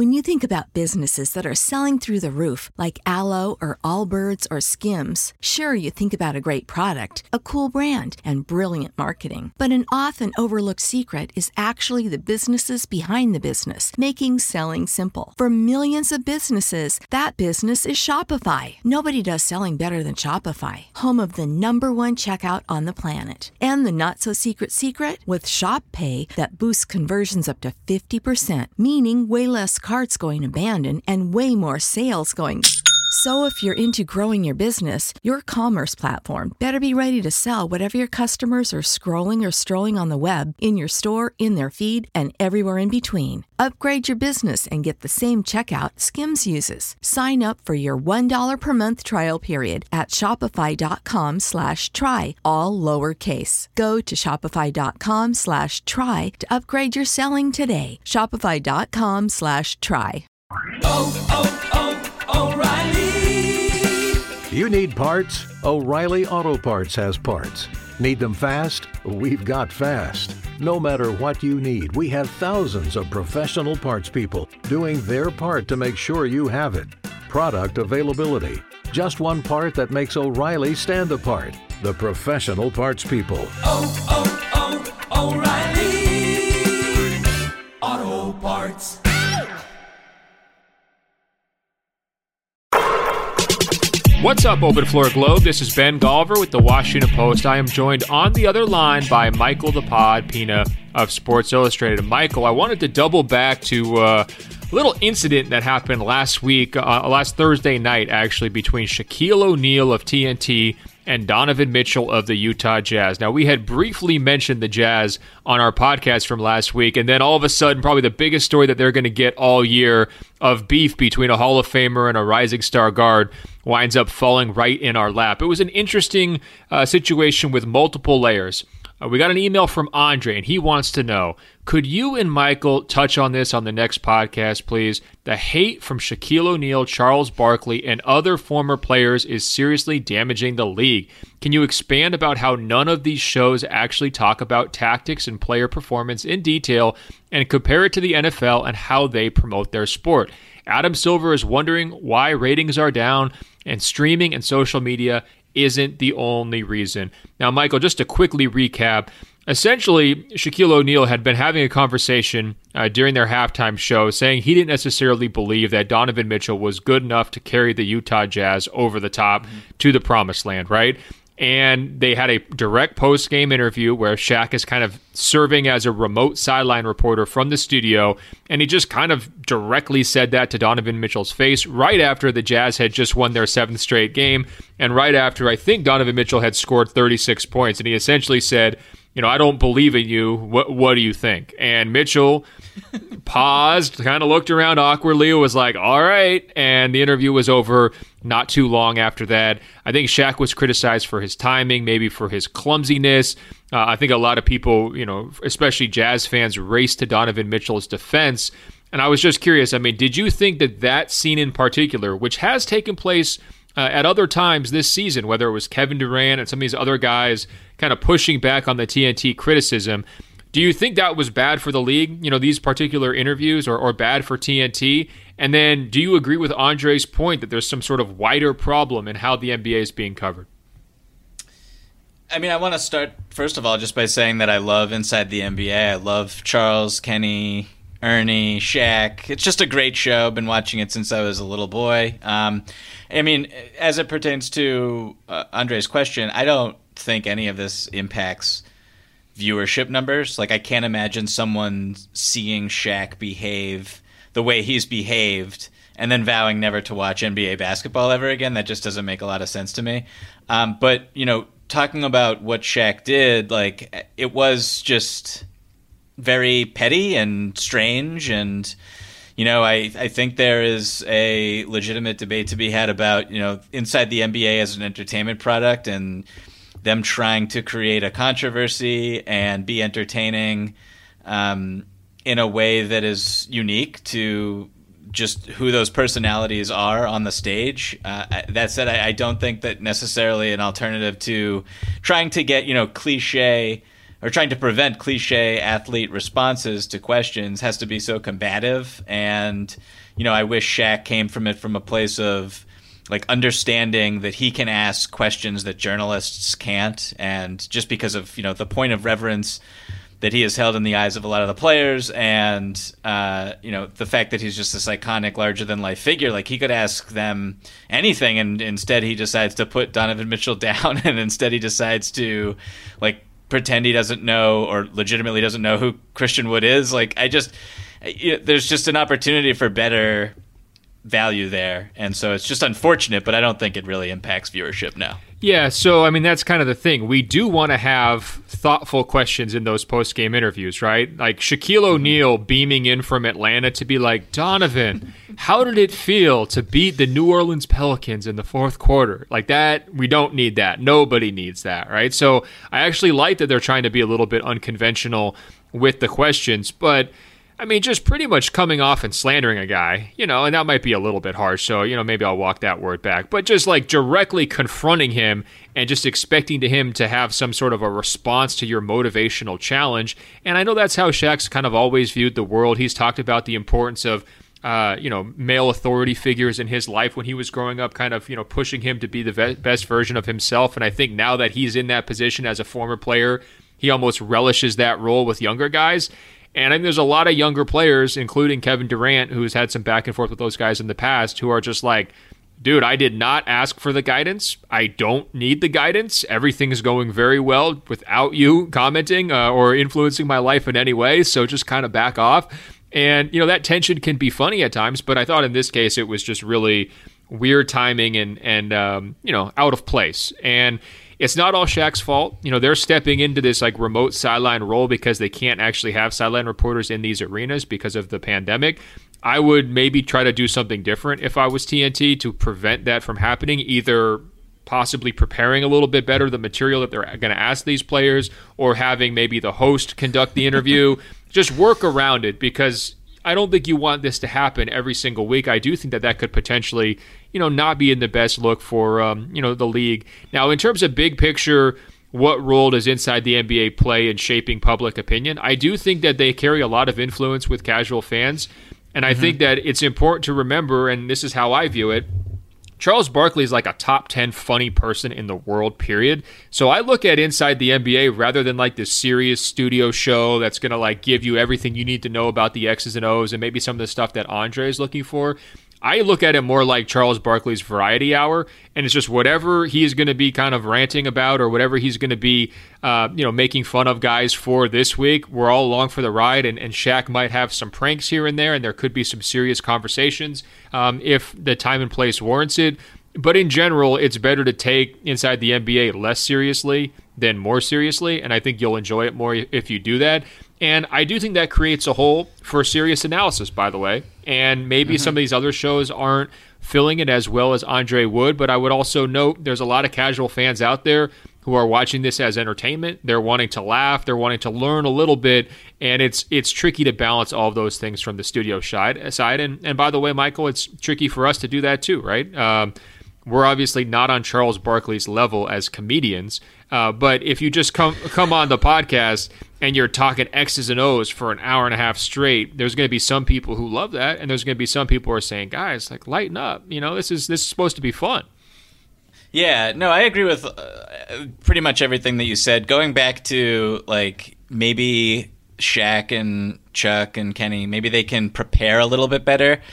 When you think about businesses that are selling through the roof, like Aloe or Allbirds or Skims, sure, you think about a great product, a cool brand, and brilliant marketing. But an often overlooked secret is actually the businesses behind the business, making selling simple. For millions of businesses, that business is Shopify. Nobody does selling better than Shopify, home of the #1 checkout on the planet. And the not-so-secret secret? With Shop Pay that boosts conversions up to 50%, meaning way less carts going abandoned and way more sales going. So if you're into growing your business, your commerce platform better be ready to sell whatever your customers are scrolling or strolling on the web, in your store, in their feed, and everywhere in between. Upgrade your business and get the same checkout Skims uses. Sign up for your $1 per month trial period at shopify.com/try, all lowercase. Go to shopify.com/try to upgrade your selling today. Shopify.com/try. O'Reilly. You need parts? O'Reilly Auto Parts has parts. Need them fast? We've got fast. No matter what you need, we have thousands of professional parts people doing their part to make sure you have it. Product availability. Just one part that makes O'Reilly stand apart. The professional parts people. O'Reilly Auto Parts. What's up, Open Floor Globe? This is Ben Golliver with the Washington Post. I am joined on the other line by Michael the Pod Pina of Sports Illustrated. Michael, I wanted to double back to a little incident that happened last week, last Thursday night, actually, between Shaquille O'Neal of TNT and Donovan Mitchell of the Utah Jazz. Now, we had briefly mentioned the Jazz on our podcast from last week, and then all of a sudden, probably the biggest story that they're going to get all year of beef between a Hall of Famer and a rising star guard winds up falling right in our lap. It was an interesting situation with multiple layers. We got an email from Andre, and he wants to know, could you and Michael touch on this on the next podcast, please? The hate from Shaquille O'Neal, Charles Barkley, and other former players is seriously damaging the league. Can you expand about how none of these shows actually talk about tactics and player performance in detail and compare it to the NFL and how they promote their sport? Adam Silver is wondering why ratings are down, and streaming and social media isn't the only reason. Now, Michael, just to quickly recap, essentially, Shaquille O'Neal had been having a conversation during their halftime show saying he didn't necessarily believe that Donovan Mitchell was good enough to carry the Utah Jazz over the top to the promised land, right? And they had a direct post-game interview where Shaq is kind of serving as a remote sideline reporter from the studio, and he just kind of directly said that to Donovan Mitchell's face right after the Jazz had just won their 7th straight game, and right after I think Donovan Mitchell had scored 36 points, and he essentially said, you know, I don't believe in you. What do you think? And Mitchell paused, kind of looked around awkwardly, was like, all right. And the interview was over not too long after that. I think Shaq was criticized for his timing, maybe for his clumsiness. I think a lot of people, you know, especially Jazz fans, raced to Donovan Mitchell's defense. And I was just curious, I mean, did you think that scene in particular, which has taken place at other times this season, whether it was Kevin Durant and some of these other guys kind of pushing back on the TNT criticism, do you think that was bad for the league, you know, these particular interviews, or bad for TNT? And then do you agree with Andre's point that there's some sort of wider problem in how the NBA is being covered? I mean, I want to start, first of all, just by saying that I love Inside the NBA. I love Charles, Kenny, Ernie, Shaq. It's just a great show. I've been watching it since I was a little boy. I mean, as it pertains to Andre's question, I don't think any of this impacts viewership numbers. Like, I can't imagine someone seeing Shaq behave the way he's behaved and then vowing never to watch NBA basketball ever again. That just doesn't make a lot of sense to me. But, you know, talking about what Shaq did, like, it was just very petty and strange. And, you know, I think there is a legitimate debate to be had about, you know, inside the NBA as an entertainment product and them trying to create a controversy and be entertaining in a way that is unique to just who those personalities are on the stage. That said, I don't think that necessarily an alternative to trying to get, you know, cliche or trying to prevent cliche athlete responses to questions has to be so combative. And, I wish Shaq came from it from a place of like understanding that he can ask questions that journalists can't. And just because of, the point of reverence that he has held in the eyes of a lot of the players, and the fact that he's just this iconic, larger-than-life figure. Like, he could ask them anything, and instead he decides to put Donovan Mitchell down, and instead he decides to, like, pretend he doesn't know or legitimately doesn't know who Christian Wood is. Like, there's just an opportunity for better value there, and so it's just unfortunate, but I don't think it really impacts viewership now. Yeah, so that's kind of the thing. We do want to have thoughtful questions in those post-game interviews, right? Like Shaquille O'Neal beaming in from Atlanta to be like, Donovan, how did it feel to beat the New Orleans Pelicans in the fourth quarter? Like that, we don't need that. Nobody needs that, right? So I actually like that they're trying to be a little bit unconventional with the questions, but just pretty much coming off and slandering a guy, and that might be a little bit harsh, so, maybe I'll walk that word back. But just, like, directly confronting him and just expecting him to have some sort of a response to your motivational challenge. And I know that's how Shaq's kind of always viewed the world. He's talked about the importance of, male authority figures in his life when he was growing up, kind of, pushing him to be the best version of himself. And I think now that he's in that position as a former player, he almost relishes that role with younger guys. And I think there's a lot of younger players, including Kevin Durant, who's had some back and forth with those guys in the past, who are just like, dude, I did not ask for the guidance. I don't need the guidance. Everything's going very well without you commenting or influencing my life in any way. So just kind of back off. And, that tension can be funny at times, but I thought in this case it was just really weird timing and out of place. And it's not all Shaq's fault. They're stepping into this like remote sideline role because they can't actually have sideline reporters in these arenas because of the pandemic. I would maybe try to do something different if I was TNT to prevent that from happening, either possibly preparing a little bit better the material that they're going to ask these players, or having maybe the host conduct the interview. Just work around it, because I don't think you want this to happen every single week. I do think that could potentially, not be in the best look for, the league. Now, in terms of big picture, what role does Inside the NBA play in shaping public opinion? I do think that they carry a lot of influence with casual fans, and I think that it's important to remember, and this is how I view it, Charles Barkley is like a top 10 funny person in the world, period. So I look at Inside the NBA rather than like this serious studio show that's going to like give you everything you need to know about the X's and O's and maybe some of the stuff that Andre is looking for. I look at it more like Charles Barkley's Variety Hour, and it's just whatever he's going to be kind of ranting about or whatever he's going to be, making fun of guys for this week. We're all along for the ride, and Shaq might have some pranks here and there, and there could be some serious conversations if the time and place warrants it. But in general, it's better to take Inside the NBA less seriously than more seriously, and I think you'll enjoy it more if you do that. And I do think that creates a hole for serious analysis, by the way. And maybe some of these other shows aren't filling it as well as Andre would, but I would also note there's a lot of casual fans out there who are watching this as entertainment. They're wanting to laugh. They're wanting to learn a little bit. And it's tricky to balance all of those things from the studio side. And by the way, Michael, it's tricky for us to do that too, right? We're obviously not on Charles Barkley's level as comedians, but if you just come on the podcast and you're talking X's and O's for an hour and a half straight, there's going to be some people who love that, and there's going to be some people who are saying, guys, like, lighten up. This is supposed to be fun. Yeah, no, I agree with pretty much everything that you said. Going back to, like, maybe Shaq and Chuck and Kenny, maybe they can prepare a little bit better.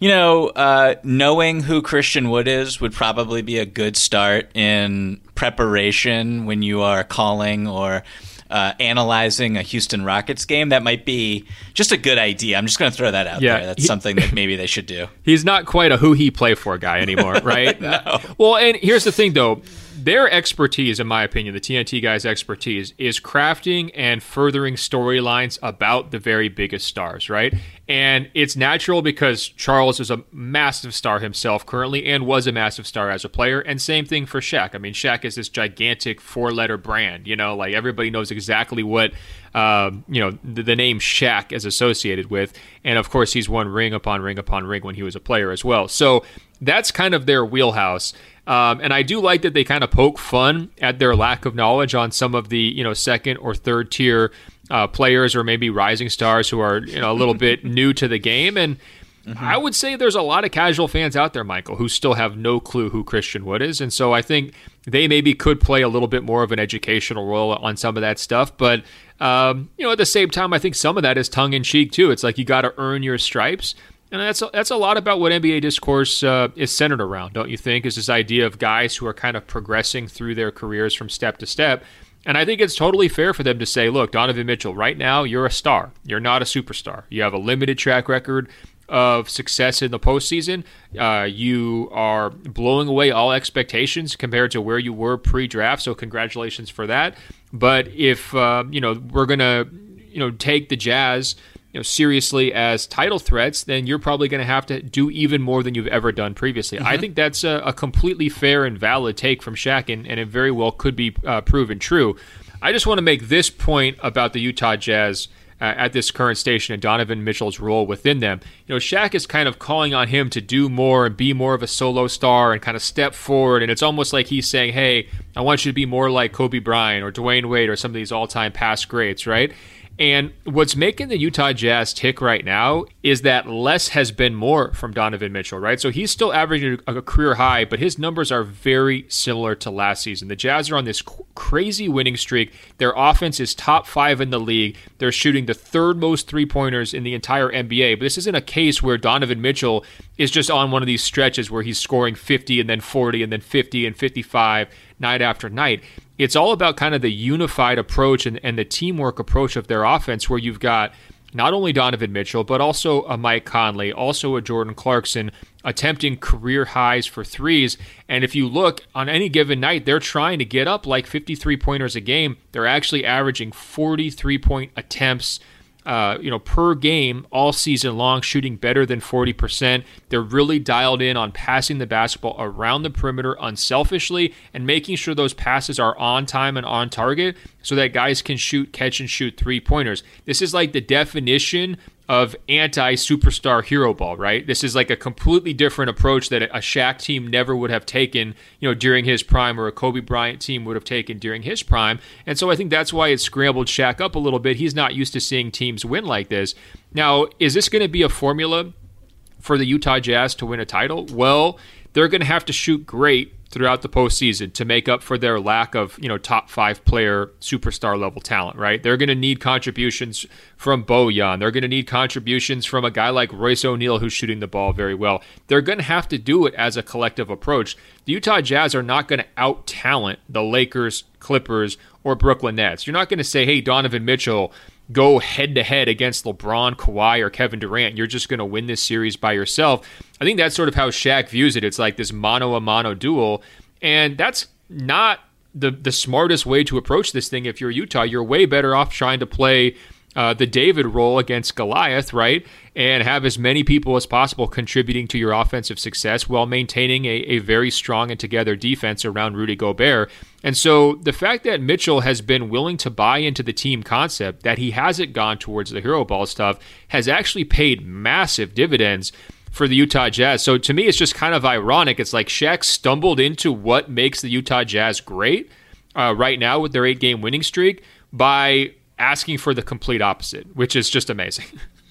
Knowing who Christian Wood is would probably be a good start in preparation when you are calling or analyzing a Houston Rockets game. That might be just a good idea. I'm just going to throw that out there. That's something that maybe they should do. He's not quite a who he play for guy anymore, right? No. Well, and here's the thing, though. Their expertise, in my opinion, the TNT guys' expertise, is crafting and furthering storylines about the very biggest stars, right? And it's natural because Charles is a massive star himself currently and was a massive star as a player. And same thing for Shaq. I mean, Shaq is this gigantic 4-letter brand, like everybody knows exactly what, the name Shaq is associated with. And of course, he's won ring upon ring upon ring when he was a player as well. So that's kind of their wheelhouse. And I do like that they kind of poke fun at their lack of knowledge on some of the, second or third tier players or maybe rising stars who are a little bit new to the game. And I would say there's a lot of casual fans out there, Michael, who still have no clue who Christian Wood is. And so I think they maybe could play a little bit more of an educational role on some of that stuff. But, at the same time, I think some of that is tongue-in-cheek too. It's like you got to earn your stripes. And that's a lot about what NBA discourse is centered around, don't you think, is this idea of guys who are kind of progressing through their careers from step to step. And I think it's totally fair for them to say, look, Donovan Mitchell, right now you're a star. You're not a superstar. You have a limited track record of success in the postseason. You are blowing away all expectations compared to where you were pre-draft, so congratulations for that. But if we're going to take the Jazz seriously as title threats, then you're probably going to have to do even more than you've ever done previously. I think that's a completely fair and valid take from Shaq, and it very well could be proven true. I just want to make this point about the Utah Jazz at this current station and Donovan Mitchell's role within them. Shaq is kind of calling on him to do more and be more of a solo star and kind of step forward, and it's almost like he's saying, hey, I want you to be more like Kobe Bryant or Dwayne Wade or some of these all-time past greats, right? And what's making the Utah Jazz tick right now is that less has been more from Donovan Mitchell, right? So he's still averaging a career high, but his numbers are very similar to last season. The Jazz are on this crazy winning streak. Their offense is top 5 in the league. They're shooting the third most three-pointers in the entire NBA. But this isn't a case where Donovan Mitchell is just on one of these stretches where he's scoring 50 and then 40 and then 50 and 55 night after night. It's all about kind of the unified approach and the teamwork approach of their offense, where you've got not only Donovan Mitchell, but also a Mike Conley, also a Jordan Clarkson, attempting career highs for threes. And if you look on any given night, they're trying to get up like 53-pointers a game. They're actually averaging 43-point attempts per game all season long, shooting better than 40%. They're really dialed in on passing the basketball around the perimeter unselfishly and making sure those passes are on time and on target so that guys can catch and shoot three-pointers. This is like the definition of anti-superstar hero ball, right? This is like a completely different approach that a Shaq team never would have taken, during his prime, or a Kobe Bryant team would have taken during his prime. And so I think that's why it scrambled Shaq up a little bit. He's not used to seeing teams win like this. Now, is this going to be a formula for the Utah Jazz to win a title? Well, they're going to have to shoot great throughout the postseason to make up for their lack of, top 5 player superstar level talent, right? They're going to need contributions from Bojan. They're going to need contributions from a guy like Royce O'Neal, who's shooting the ball very well. They're going to have to do it as a collective approach. The Utah Jazz are not going to out-talent the Lakers, Clippers, or Brooklyn Nets. You're not going to say, hey, Donovan Mitchell, go head-to-head against LeBron, Kawhi, or Kevin Durant. You're just going to win this series by yourself. I think that's sort of how Shaq views it. It's like this mano-a-mano duel, and that's not the smartest way to approach this thing. If you're Utah, you're way better off trying to play the David role against Goliath, right? And have as many people as possible contributing to your offensive success while maintaining a very strong and together defense around Rudy Gobert. And so the fact that Mitchell has been willing to buy into the team concept, that he hasn't gone towards the hero ball stuff, has actually paid massive dividends for the Utah Jazz. So to me, it's just kind of ironic. It's like Shaq stumbled into what makes the Utah Jazz great right now with their 8-game winning streak by asking for the complete opposite, which is just amazing.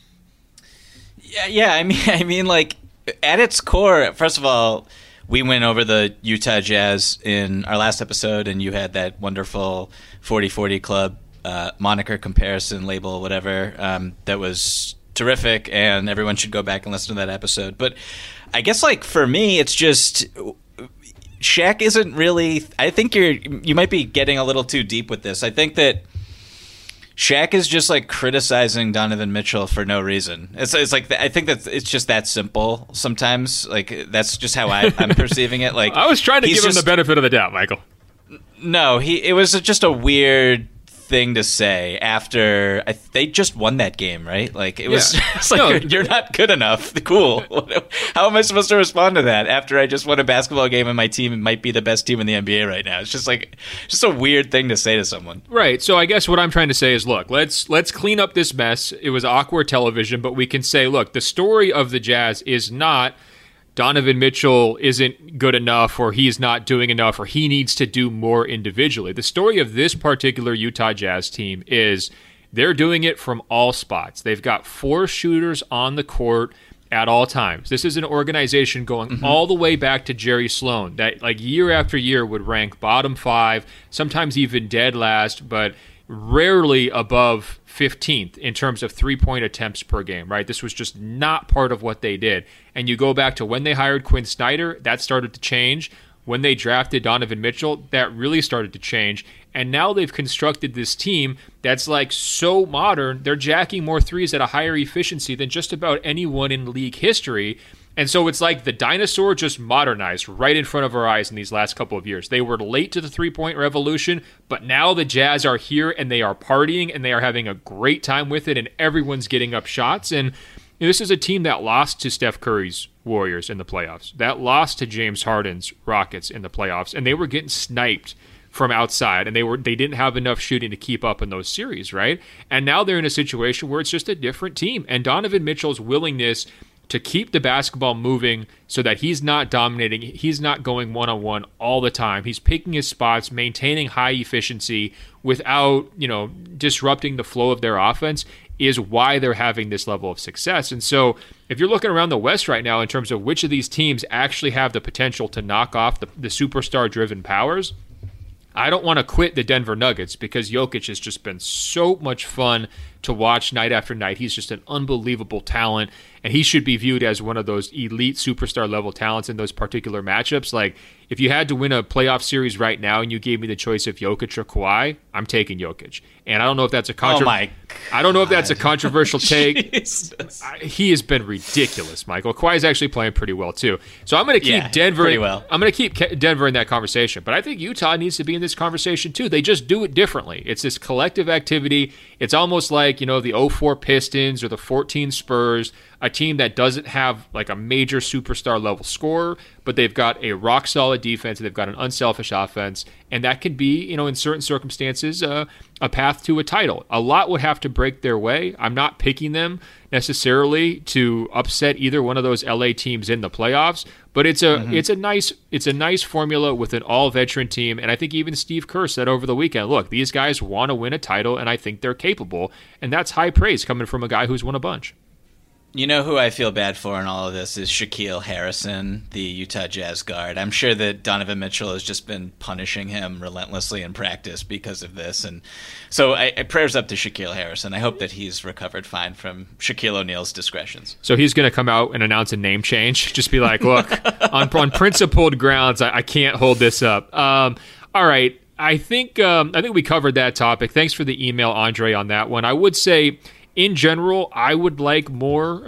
Yeah. I mean, like, at its core, first of all, we went over the Utah Jazz in our last episode, and you had that wonderful 40-40 Club moniker comparison label, whatever, that was terrific, and everyone should go back and listen to that episode. But I guess, like, for me, it's just Shaq isn't really. I think you might be getting a little too deep with this. I think that Shaq is just like criticizing Donovan Mitchell for no reason. It's like, I think that it's just that simple sometimes. Like, that's just how I'm perceiving it. Like, I was trying to give him the benefit of the doubt, Michael. No, it was just a weird thing to say after they just won that game, right? Like it was it's like, No, you're not good enough. Cool. How am I supposed to respond to that after I just won a basketball game and my team might be the best team in the NBA right now? It's just a weird thing to say to someone. Right. So I guess what I'm trying to say is, look, let's clean up this mess. It was awkward television, but we can say, look, the story of the Jazz is not Donovan Mitchell isn't good enough, or he's not doing enough, or he needs to do more individually. The story of this particular Utah Jazz team is they're doing it from all spots. They've got 4 shooters on the court at all times. This is an organization going all the way back to Jerry Sloan that, like, year after year would rank bottom 5, sometimes even dead last, but rarely above 15th in terms of three-point attempts per game, right? This was just not part of what they did. And you go back to when they hired Quinn Snyder, that started to change. When they drafted Donovan Mitchell, that really started to change. And now they've constructed this team that's like so modern, they're jacking more threes at a higher efficiency than just about anyone in league history. And so it's like the dinosaur just modernized right in front of our eyes in these last couple of years. They were late to the three-point revolution, but now the Jazz are here and they are partying and they are having a great time with it, and everyone's getting up shots. And this is a team that lost to Steph Curry's Warriors in the playoffs, that lost to James Harden's Rockets in the playoffs, and they were getting sniped from outside, and they didn't have enough shooting to keep up in those series, right? And now they're in a situation where it's just a different team, and Donovan Mitchell's willingness to keep the basketball moving so that he's not dominating, he's not going one-on-one all the time. He's picking his spots, maintaining high efficiency without, disrupting the flow of their offense is why they're having this level of success. And so if you're looking around the West right now in terms of which of these teams actually have the potential to knock off the superstar-driven powers, I don't want to quit the Denver Nuggets because Jokic has just been so much fun to watch night after night. He's just an unbelievable talent, and he should be viewed as one of those elite superstar level talents in those particular matchups. Like, if you had to win a playoff series right now and you gave me the choice of Jokic or Kawhi, I'm taking Jokic. And I don't know if that's a I don't know if that's a controversial take. He has been ridiculous, Michael. Kawhi's actually playing pretty well too. So I'm going to keep Denver pretty well. I'm going to keep Denver in that conversation, but I think Utah needs to be in this conversation too. They just do it differently. It's this collective activity. It's almost like, the 04 Pistons or the 14 Spurs, a team that doesn't have like a major superstar level scorer, but they've got a rock solid defense, they've got an unselfish offense, and that could be, in certain circumstances, a path to a title. A lot would have to break their way. I'm not picking them necessarily to upset either one of those LA teams in the playoffs, but it's a nice formula with an all veteran team. And I think even Steve Kerr said over the weekend, look, these guys want to win a title, and I think they're capable, and that's high praise coming from a guy who's won a bunch. You know who I feel bad for in all of this is Shaquille Harrison, the Utah Jazz guard. I'm sure that Donovan Mitchell has just been punishing him relentlessly in practice because of this. And so I prayers up to Shaquille Harrison. I hope that he's recovered fine from Shaquille O'Neal's discretions. So he's going to come out and announce a name change. Just be like, look, on principled grounds, I can't hold this up. All right. I think we covered that topic. Thanks for the email, Andre, on that one. I would say, in general, I would like more,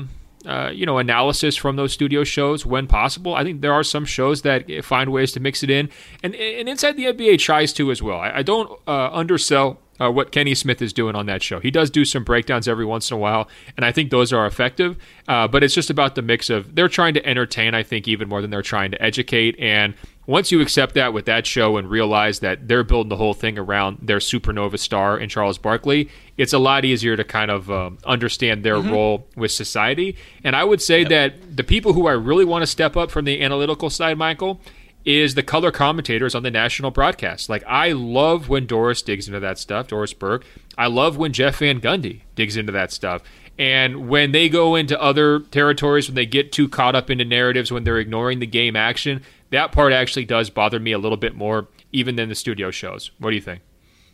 analysis from those studio shows when possible. I think there are some shows that find ways to mix it in, and Inside the NBA tries to as well. I don't undersell what Kenny Smith is doing on that show. He does do some breakdowns every once in a while, and I think those are effective. But it's just about the mix of they're trying to entertain, I think, even more than they're trying to educate. And once you accept that with that show and realize that they're building the whole thing around their supernova star in Charles Barkley, it's a lot easier to kind of understand their role with society. And I would say that the people who I really want to step up from the analytical side, Michael, is the color commentators on the national broadcast. Like, I love when Doris digs into that stuff, Doris Burke. I love when Jeff Van Gundy digs into that stuff. And when they go into other territories, when they get too caught up into narratives, when they're ignoring the game action, that part actually does bother me a little bit more, even than the studio shows. What do you think?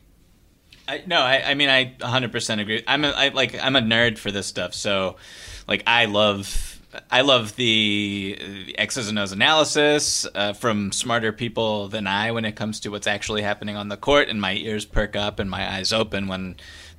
I 100% agree. I'm a nerd for this stuff, so I love the X's and O's analysis from smarter people than I when it comes to what's actually happening on the court, and my ears perk up and my eyes open when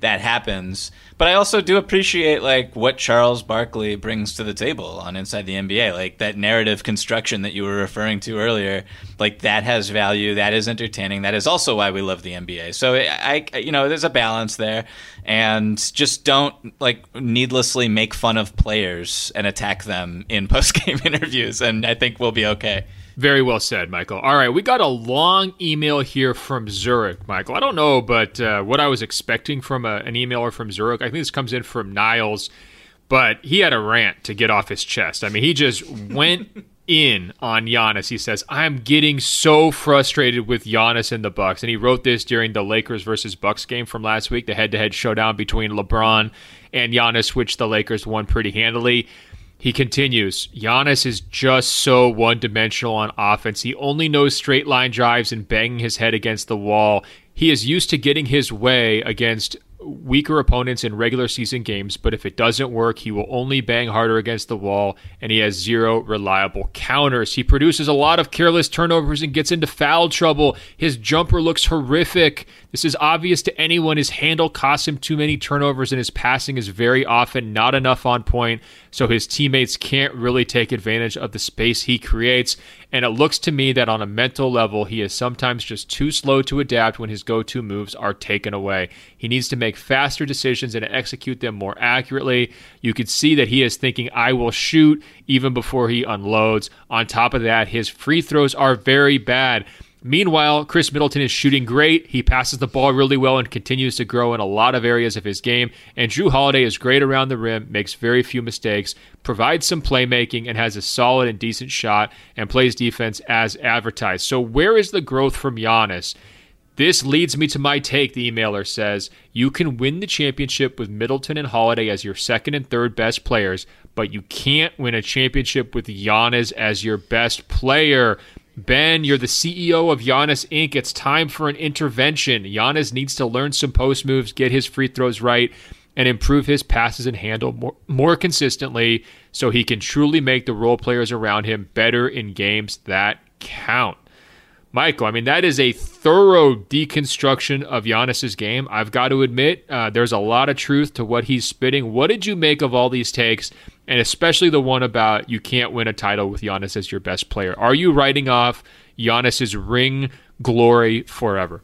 that happens. But I also do appreciate like what Charles Barkley brings to the table on Inside the NBA, like that narrative construction that you were referring to earlier. Like that has value, that is entertaining, that is also why we love the NBA. So I there's a balance there, and just don't like needlessly make fun of players and attack them in post-game interviews, and I think we'll be okay. Very well said, Michael. All right, we got a long email here from Zurich, Michael. I don't know, but what I was expecting from an emailer from Zurich, I think this comes in from Niles, but he had a rant to get off his chest. I mean, he just went in on Giannis. He says, I'm getting so frustrated with Giannis and the Bucks. And he wrote this during the Lakers versus Bucks game from last week, the head-to-head showdown between LeBron and Giannis, which the Lakers won pretty handily. He continues, Giannis is just so one-dimensional on offense. He only knows straight line drives and banging his head against the wall. He is used to getting his way against weaker opponents in regular season games, but if it doesn't work, he will only bang harder against the wall, and he has zero reliable counters. He produces a lot of careless turnovers and gets into foul trouble. His jumper looks horrific. This is obvious to anyone. His handle costs him too many turnovers, and his passing is very often not enough on point, so his teammates can't really take advantage of the space he creates. And it looks to me that on a mental level, he is sometimes just too slow to adapt when his go-to moves are taken away. He needs to make faster decisions and execute them more accurately. You could see that he is thinking, I will shoot, even before he unloads. On top of that, his free throws are very bad. Meanwhile, Chris Middleton is shooting great. He passes the ball really well and continues to grow in a lot of areas of his game. And Jrue Holiday is great around the rim, makes very few mistakes, provides some playmaking, and has a solid and decent shot, and plays defense as advertised. So where is the growth from Giannis? This leads me to my take, the emailer says. You can win the championship with Middleton and Holiday as your second and third best players, but you can't win a championship with Giannis as your best player. Ben, you're the CEO of Giannis Inc. It's time for an intervention. Giannis needs to learn some post moves, get his free throws right, and improve his passes and handle more consistently so he can truly make the role players around him better in games that count. Michael, I mean, that is a thorough deconstruction of Giannis's game. I've got to admit, there's a lot of truth to what he's spitting. What did you make of all these takes, and especially the one about you can't win a title with Giannis as your best player? Are you writing off Giannis's ring glory forever?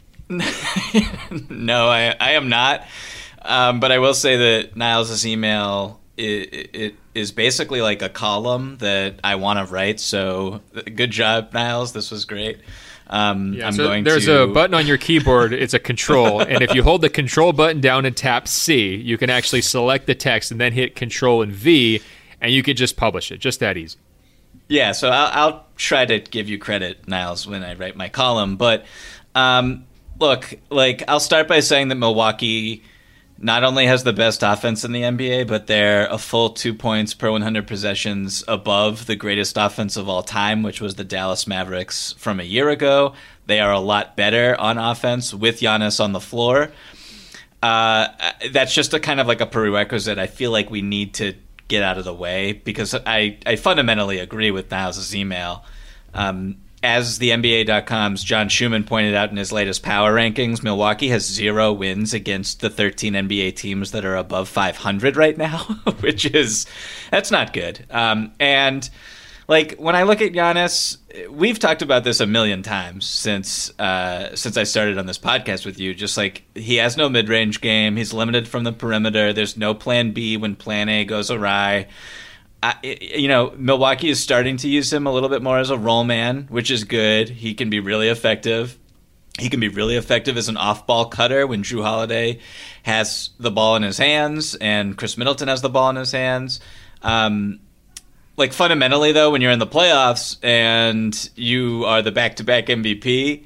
No, I am not. But I will say that Niles' email it is basically like a column that I want to write. So good job, Niles. This was great. There's a button on your keyboard. It's a control. And if you hold the control button down and tap C, you can actually select the text and then hit control and V, and you can just publish it. Just that easy. Yeah, so I'll try to give you credit, Niles, when I write my column. But look, like I'll start by saying that Milwaukee not only has the best offense in the NBA, but they're a full 2 points per 100 possessions above the greatest offense of all time, which was the Dallas Mavericks from a year ago. They are a lot better on offense with Giannis on the floor. That's just a kind of like a prerequisite I feel like we need to get out of the way, because I fundamentally agree with Niles' email. As the NBA.com's John Schumann pointed out in his latest power rankings, Milwaukee has 0 wins against the 13 NBA teams that are above 500 right now, that's not good. And like when I look at Giannis, we've talked about this a million times since I started on this podcast with you. Just like he has no mid-range game, he's limited from the perimeter. There's no plan B when plan A goes awry. Milwaukee is starting to use him a little bit more as a roll man, which is good. He can be really effective. He can be really effective as an off-ball cutter when Jrue Holiday has the ball in his hands and Chris Middleton has the ball in his hands. Like fundamentally, though, when you're in the playoffs and you are the back-to-back MVP,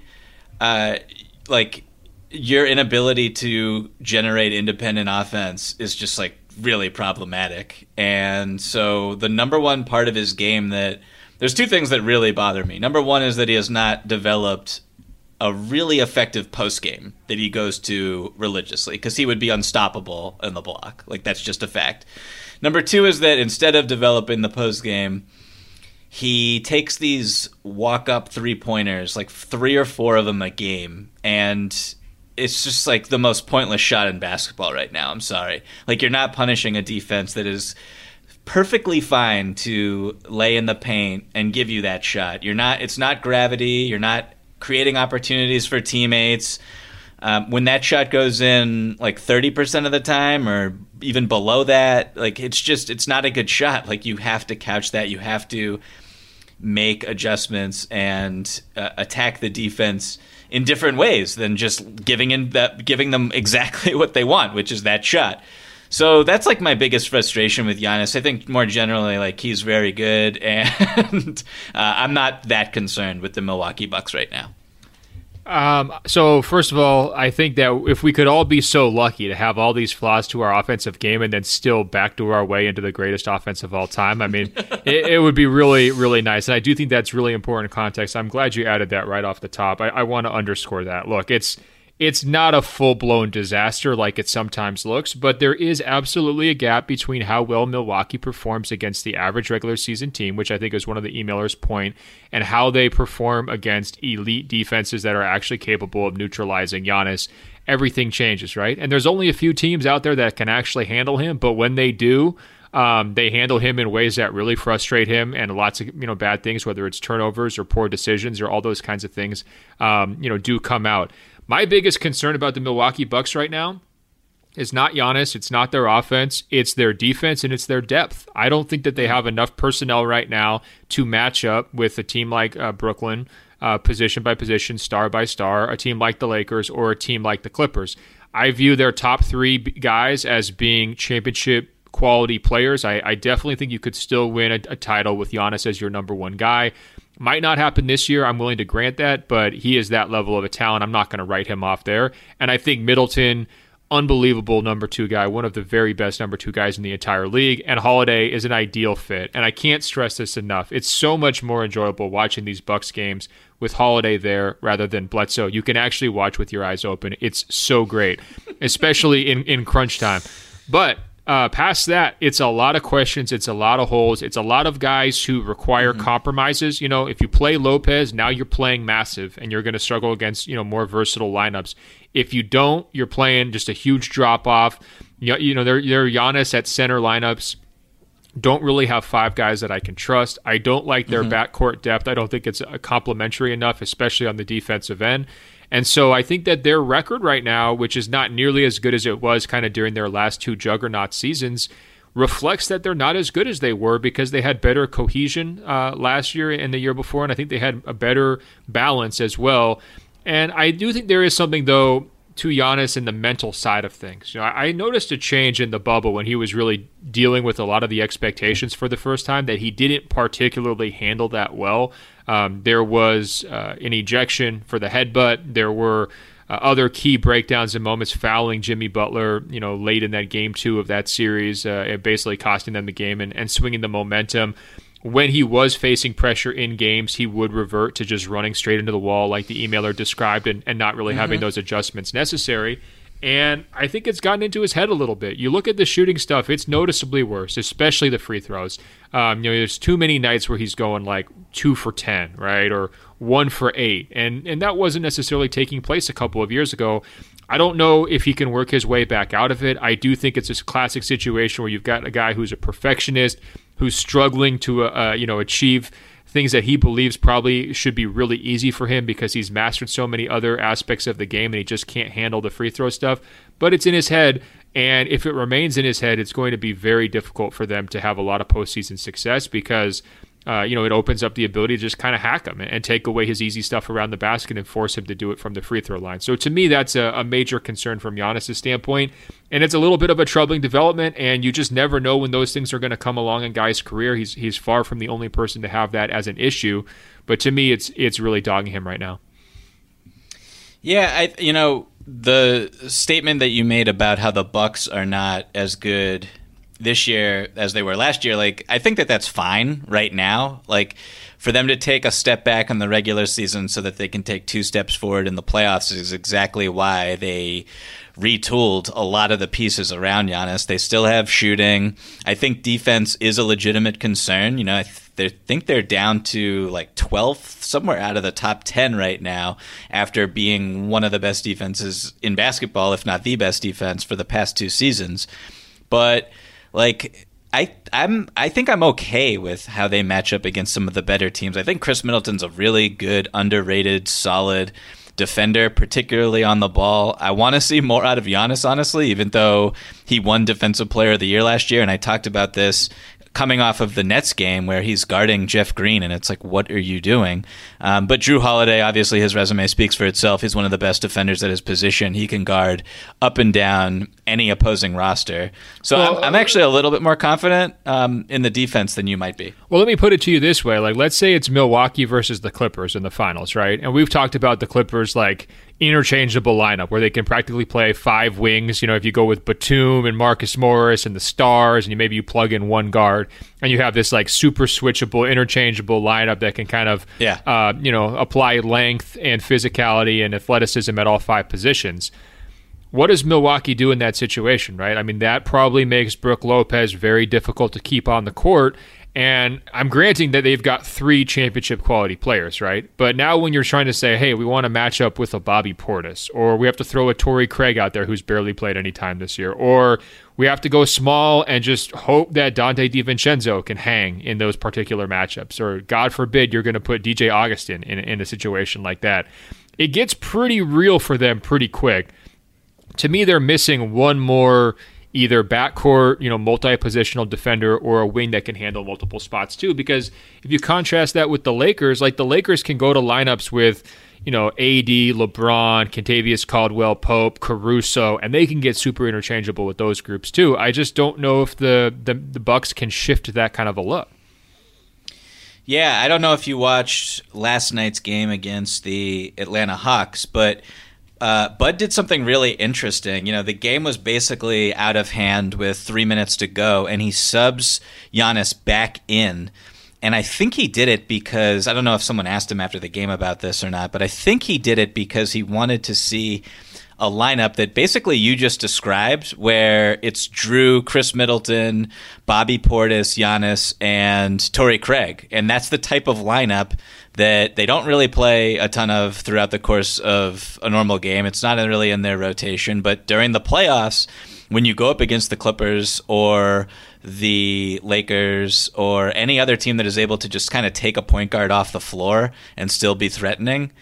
like your inability to generate independent offense is just like really problematic. And so the number one part of his game there's two things that really bother me. Number one is that he has not developed a really effective post game that he goes to religiously, because he would be unstoppable in the block. Like that's just a fact. Number two is that instead of developing the post game, he takes these walk up 3-pointers, like 3 or 4 of them a game, and it's just like the most pointless shot in basketball right now. I'm sorry. Like, you're not punishing a defense that is perfectly fine to lay in the paint and give you that shot. It's not gravity. You're not creating opportunities for teammates. When that shot goes in like 30% of the time or even below that, like, it's not a good shot. Like, you have to couch that. You have to make adjustments and attack the defense in different ways than just giving them exactly what they want, which is that shot. So that's like my biggest frustration with Giannis. I think more generally, like, he's very good, and I'm not that concerned with the Milwaukee Bucks right now. So first of all, I think that if we could all be so lucky to have all these flaws to our offensive game and then still backdoor our way into the greatest offense of all time, I mean, it would be really, really nice. And I do think that's really important context. I'm glad you added that right off the top. I want to underscore that. Look, it's not a full-blown disaster like it sometimes looks, but there is absolutely a gap between how well Milwaukee performs against the average regular season team, which I think is one of the emailers' point, and how they perform against elite defenses that are actually capable of neutralizing Giannis. Everything changes, right? And there's only a few teams out there that can actually handle him, but when they do, they handle him in ways that really frustrate him, and lots of bad things, whether it's turnovers or poor decisions or all those kinds of things, do come out. My biggest concern about the Milwaukee Bucks right now is not Giannis, it's not their offense, it's their defense and it's their depth. I don't think that they have enough personnel right now to match up with a team like Brooklyn, position by position, star by star, a team like the Lakers, or a team like the Clippers. I view their top three guys as being championship quality players. I definitely think you could still win a title with Giannis as your number one guy. Might not happen this year, I'm willing to grant that, but he is that level of a talent. I'm not going to write him off there. And I think Middleton, unbelievable number two guy, one of the very best number two guys in the entire league, and Holiday is an ideal fit. And I can't stress this enough. It's so much more enjoyable watching these Bucks games with Holiday there rather than Bledsoe. You can actually watch with your eyes open. It's so great, especially in crunch time. But past that, it's a lot of questions. It's a lot of holes. It's a lot of guys who require compromises. If you play Lopez, now you're playing massive, and you're going to struggle against more versatile lineups. If you don't, you're playing just a huge drop off. They're Giannis at center lineups don't really have five guys that I can trust. I don't like their backcourt depth. I don't think it's complementary enough, especially on the defensive end. And so I think that their record right now, which is not nearly as good as it was kind of during their last two juggernaut seasons, reflects that they're not as good as they were because they had better cohesion last year and the year before, and I think they had a better balance as well. And I do think there is something, though, to Giannis in the mental side of things. I noticed a change in the bubble when he was really dealing with a lot of the expectations for the first time that he didn't particularly handle that well. There was an ejection for the headbutt. There were other key breakdowns and moments, fouling Jimmy Butler, late in that game 2 of that series, basically costing them the game and swinging the momentum. When he was facing pressure in games, he would revert to just running straight into the wall like the emailer described and not really having those adjustments necessary. And I think it's gotten into his head a little bit. You look at the shooting stuff, it's noticeably worse, especially the free throws. There's too many nights where he's going like 2 for 10, right? Or 1 for 8. And that wasn't necessarily taking place a couple of years ago. I don't know if he can work his way back out of it. I do think it's a classic situation where you've got a guy who's a perfectionist, who's struggling to achieve things that he believes probably should be really easy for him because he's mastered so many other aspects of the game and he just can't handle the free throw stuff. But it's in his head, and if it remains in his head, it's going to be very difficult for them to have a lot of postseason success because it opens up the ability to just kind of hack him and take away his easy stuff around the basket and force him to do it from the free throw line. So to me, that's a major concern from Giannis' standpoint. And it's a little bit of a troubling development, and you just never know when those things are going to come along in Guy's career. He's far from the only person to have that as an issue. But to me, it's really dogging him right now. Yeah, the statement that you made about how the Bucks are not as good this year as they were last year, like, I think that that's fine right now. Like, for them to take a step back in the regular season so that they can take 2 steps forward in the playoffs is exactly why they retooled a lot of the pieces around Giannis. They still have shooting. I think defense is a legitimate concern. You know, I think they're down to like 12th, somewhere out of the top 10 right now, after being one of the best defenses in basketball, if not the best defense for the past 2 seasons. But like, I think I'm okay with how they match up against some of the better teams. I think Chris Middleton's a really good, underrated, solid defender, particularly on the ball. I want to see more out of Giannis, honestly, even though he won Defensive Player of the Year last year. And I talked about this coming off of the Nets game where he's guarding Jeff Green, and it's like, what are you doing? But Drew Holiday, obviously his resume speaks for itself. He's one of the best defenders at his position. He can guard up and down any opposing roster. So I'm actually a little bit more confident in the defense than you might be. Well, let me put it to you this way. Like, let's say it's Milwaukee versus the Clippers in the finals, right? And we've talked about the Clippers, like, interchangeable lineup where they can practically play 5 wings. You know, if you go with Batum and Marcus Morris and the stars, and maybe you plug in 1 guard, and you have this like super switchable, interchangeable lineup that can kind of, apply length and physicality and athleticism at all 5 positions. What does Milwaukee do in that situation, right? I mean, that probably makes Brook Lopez very difficult to keep on the court. And I'm granting that they've got 3 championship quality players, right? But now when you're trying to say, hey, we want to match up with a Bobby Portis, or we have to throw a Torrey Craig out there who's barely played any time this year, or we have to go small and just hope that Dante DiVincenzo can hang in those particular matchups, or God forbid you're going to put DJ Augustin in a situation like that. It gets pretty real for them pretty quick. To me, they're missing one more either backcourt, multi-positional defender, or a wing that can handle multiple spots too. Because if you contrast that with the Lakers, like the Lakers can go to lineups with, AD, LeBron, Kentavious Caldwell Pope, Caruso, and they can get super interchangeable with those groups too. I just don't know if the Bucks can shift to that kind of a look. Yeah, I don't know if you watched last night's game against the Atlanta Hawks, but Bud did something really interesting. The game was basically out of hand with 3 minutes to go, and he subs Giannis back in. And I think he did it because, I don't know if someone asked him after the game about this or not, but I think he did it because he wanted to see a lineup that basically you just described, where it's Drew, Chris Middleton, Bobby Portis, Giannis, and Torrey Craig. And that's the type of lineup that they don't really play a ton of throughout the course of a normal game. It's not really in their rotation, but during the playoffs, when you go up against the Clippers or the Lakers or any other team that is able to just kind of take a point guard off the floor and still be threatening,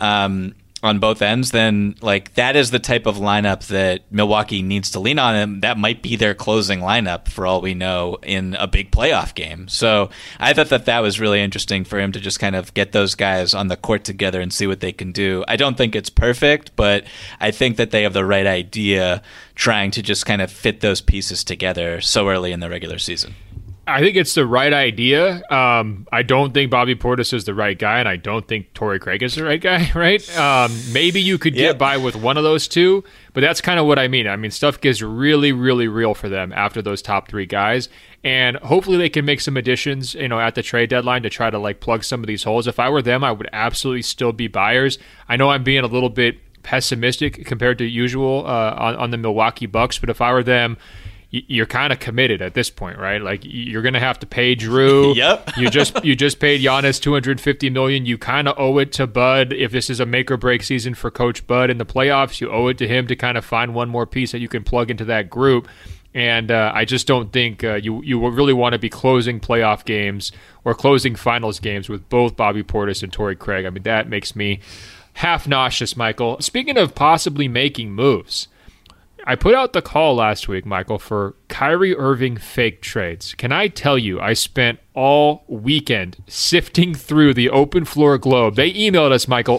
on both ends, then like that is the type of lineup that Milwaukee needs to lean on, and that might be their closing lineup for all we know in a big playoff game. So I thought that was really interesting for him to just kind of get those guys on the court together and see what they can do. I don't think it's perfect, but I think that they have the right idea trying to just kind of fit those pieces together so early in the regular season. I think it's the right idea. I don't think Bobby Portis is the right guy, and I don't think Torrey Craig is the right guy, right? Maybe you could get by with one of those two, but that's kind of what I mean. I mean, stuff gets really, really real for them after those top 3 guys, and hopefully they can make some additions, at the trade deadline to try to like plug some of these holes. If I were them, I would absolutely still be buyers. I know I'm being a little bit pessimistic compared to usual on the Milwaukee Bucks, but if I were them, you're kind of committed at this point, right? Like you're going to have to pay Drew. Yep. you just paid Giannis $250 million. You kind of owe it to Bud. If this is a make or break season for Coach Bud in the playoffs, you owe it to him to kind of find one more piece that you can plug into that group. And I just don't think you really want to be closing playoff games or closing finals games with both Bobby Portis and Torrey Craig. I mean, that makes me half nauseous, Michael. Speaking of possibly making moves, I put out the call last week, Michael, for Kyrie Irving fake trades. Can I tell you, I spent all weekend sifting through the Open Floor Globe. They emailed us, Michael,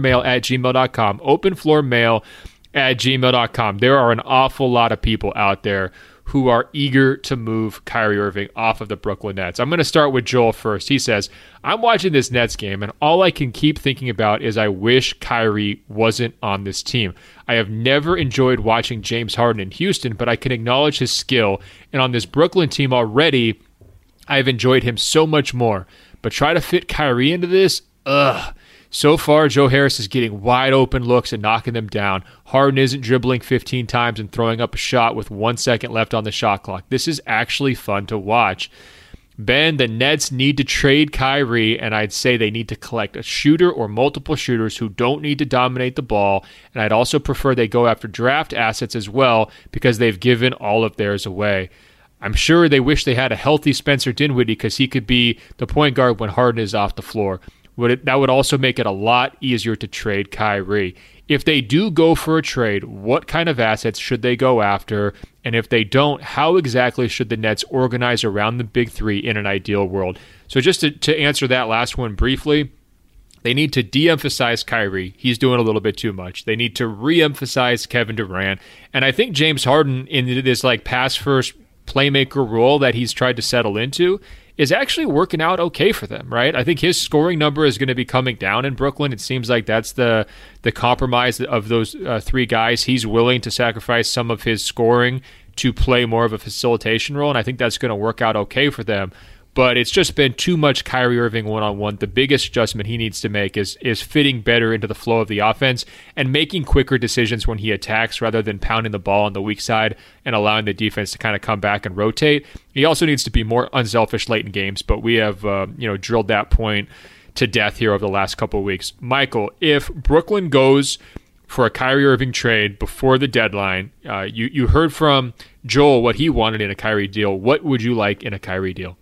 openfloormail@gmail.com, openfloormail@gmail.com. There are an awful lot of people out there who are eager to move Kyrie Irving off of the Brooklyn Nets. I'm going to start with Joel first. He says, I'm watching this Nets game, and all I can keep thinking about is I wish Kyrie wasn't on this team. I have never enjoyed watching James Harden in Houston, but I can acknowledge his skill. And on this Brooklyn team already, I've enjoyed him so much more. But try to fit Kyrie into this? Ugh. So far, Joe Harris is getting wide open looks and knocking them down. Harden isn't dribbling 15 times and throwing up a shot with 1 second left on the shot clock. This is actually fun to watch. Ben, the Nets need to trade Kyrie, and I'd say they need to collect a shooter or multiple shooters who don't need to dominate the ball, and I'd also prefer they go after draft assets as well because they've given all of theirs away. I'm sure they wish they had a healthy Spencer Dinwiddie because he could be the point guard when Harden is off the floor. That would also make it a lot easier to trade Kyrie. If they do go for a trade, what kind of assets should they go after? And if they don't, how exactly should the Nets organize around the big three in an ideal world? So just to answer that last one briefly, they need to de-emphasize Kyrie. He's doing a little bit too much. They need to re-emphasize Kevin Durant. And I think James Harden, in this like pass-first playmaker role that he's tried to settle into, is actually working out okay for them, right? I think his scoring number is going to be coming down in Brooklyn. It seems like that's the compromise of those three guys. He's willing to sacrifice some of his scoring to play more of a facilitation role, and I think that's going to work out okay for them. But it's just been too much Kyrie Irving one-on-one. The biggest adjustment he needs to make is fitting better into the flow of the offense and making quicker decisions when he attacks rather than pounding the ball on the weak side and allowing the defense to kind of come back and rotate. He also needs to be more unselfish late in games, but we have drilled that point to death here over the last couple of weeks. Michael, if Brooklyn goes for a Kyrie Irving trade before the deadline, you heard from Joel what he wanted in a Kyrie deal. What would you like in a Kyrie deal?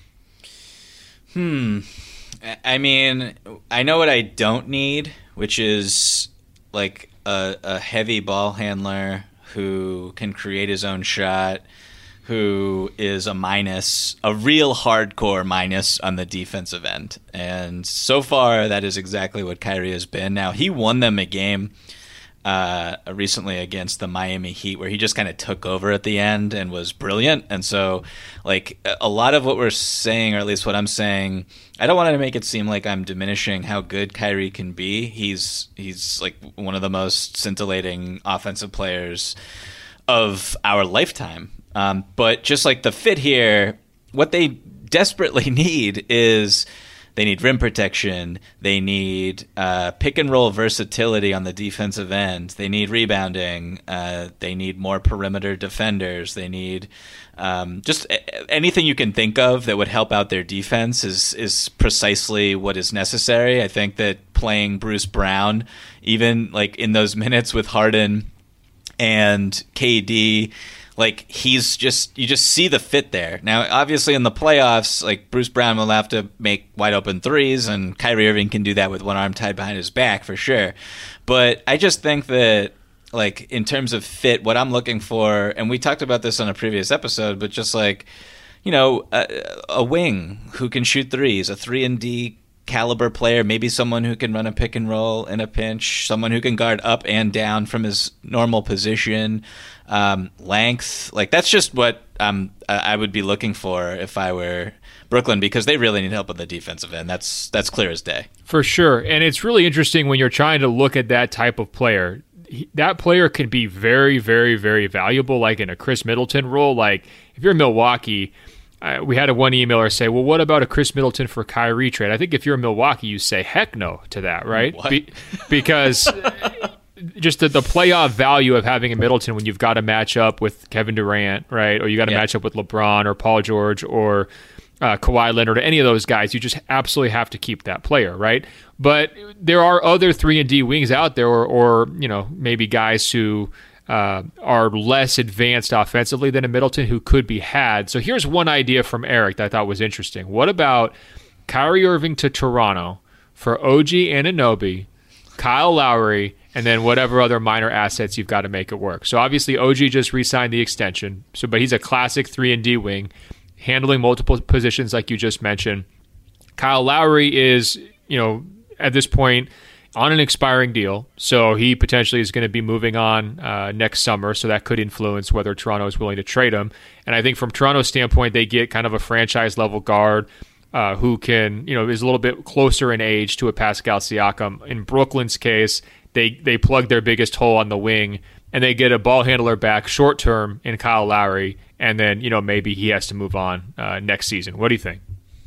I mean, I know what I don't need, which is like a heavy ball handler who can create his own shot, who is a real hardcore minus on the defensive end. And so far, that is exactly what Kyrie has been. Now, he won them a game recently against the Miami Heat where he just kind of took over at the end and was brilliant. And so like a lot of what we're saying, or at least what I'm saying, I don't want to make it seem like I'm diminishing how good Kyrie can be. He's like one of the most scintillating offensive players of our lifetime. But just like the fit here, what they desperately need is they need rim protection. They need pick and roll versatility on the defensive end. They need rebounding. They need more perimeter defenders. They need just anything you can think of that would help out their defense is precisely what is necessary. I think that playing Bruce Brown, even like in those minutes with Harden and KD, like you just see the fit there. Now, obviously in the playoffs, like Bruce Brown will have to make wide open threes, and Kyrie Irving can do that with one arm tied behind his back for sure. But I just think that like in terms of fit, what I'm looking for, and we talked about this on a previous episode, but just like, a wing who can shoot threes, a 3-and-D caliber player, maybe someone who can run a pick and roll in a pinch, someone who can guard up and down from his normal position, length. Like that's just what I would be looking for if I were Brooklyn, because they really need help on the defensive end. That's clear as day. For sure. And it's really interesting when you're trying to look at that type of player. That player can be very, very, very valuable, like in a Chris Middleton role. Like if you're Milwaukee, we had one emailer say, well, what about a Chris Middleton for Kyrie trade? I think if you're Milwaukee, you say heck no to that, right? Because just the playoff value of having a Middleton when you've got to match up with Kevin Durant, right? Or you got to match up with LeBron or Paul George or Kawhi Leonard or any of those guys. You just absolutely have to keep that player, right? But there are other 3-and-D wings out there or maybe guys who are less advanced offensively than a Middleton who could be had. So here's one idea from Eric that I thought was interesting. What about Kyrie Irving to Toronto for OG Anunoby, Kyle Lowry, and then whatever other minor assets you've got to make it work? So obviously OG just re-signed the extension, but he's a classic 3-and-D wing, handling multiple positions like you just mentioned. Kyle Lowry is, at this point, on an expiring deal, so he potentially is going to be moving on next summer, so that could influence whether Toronto is willing to trade him. And I think from Toronto's standpoint, they get kind of a franchise-level guard who can, is a little bit closer in age to a Pascal Siakam. In Brooklyn's case, they plug their biggest hole on the wing, and they get a ball handler back short-term in Kyle Lowry, and then, maybe he has to move on next season. What do you think?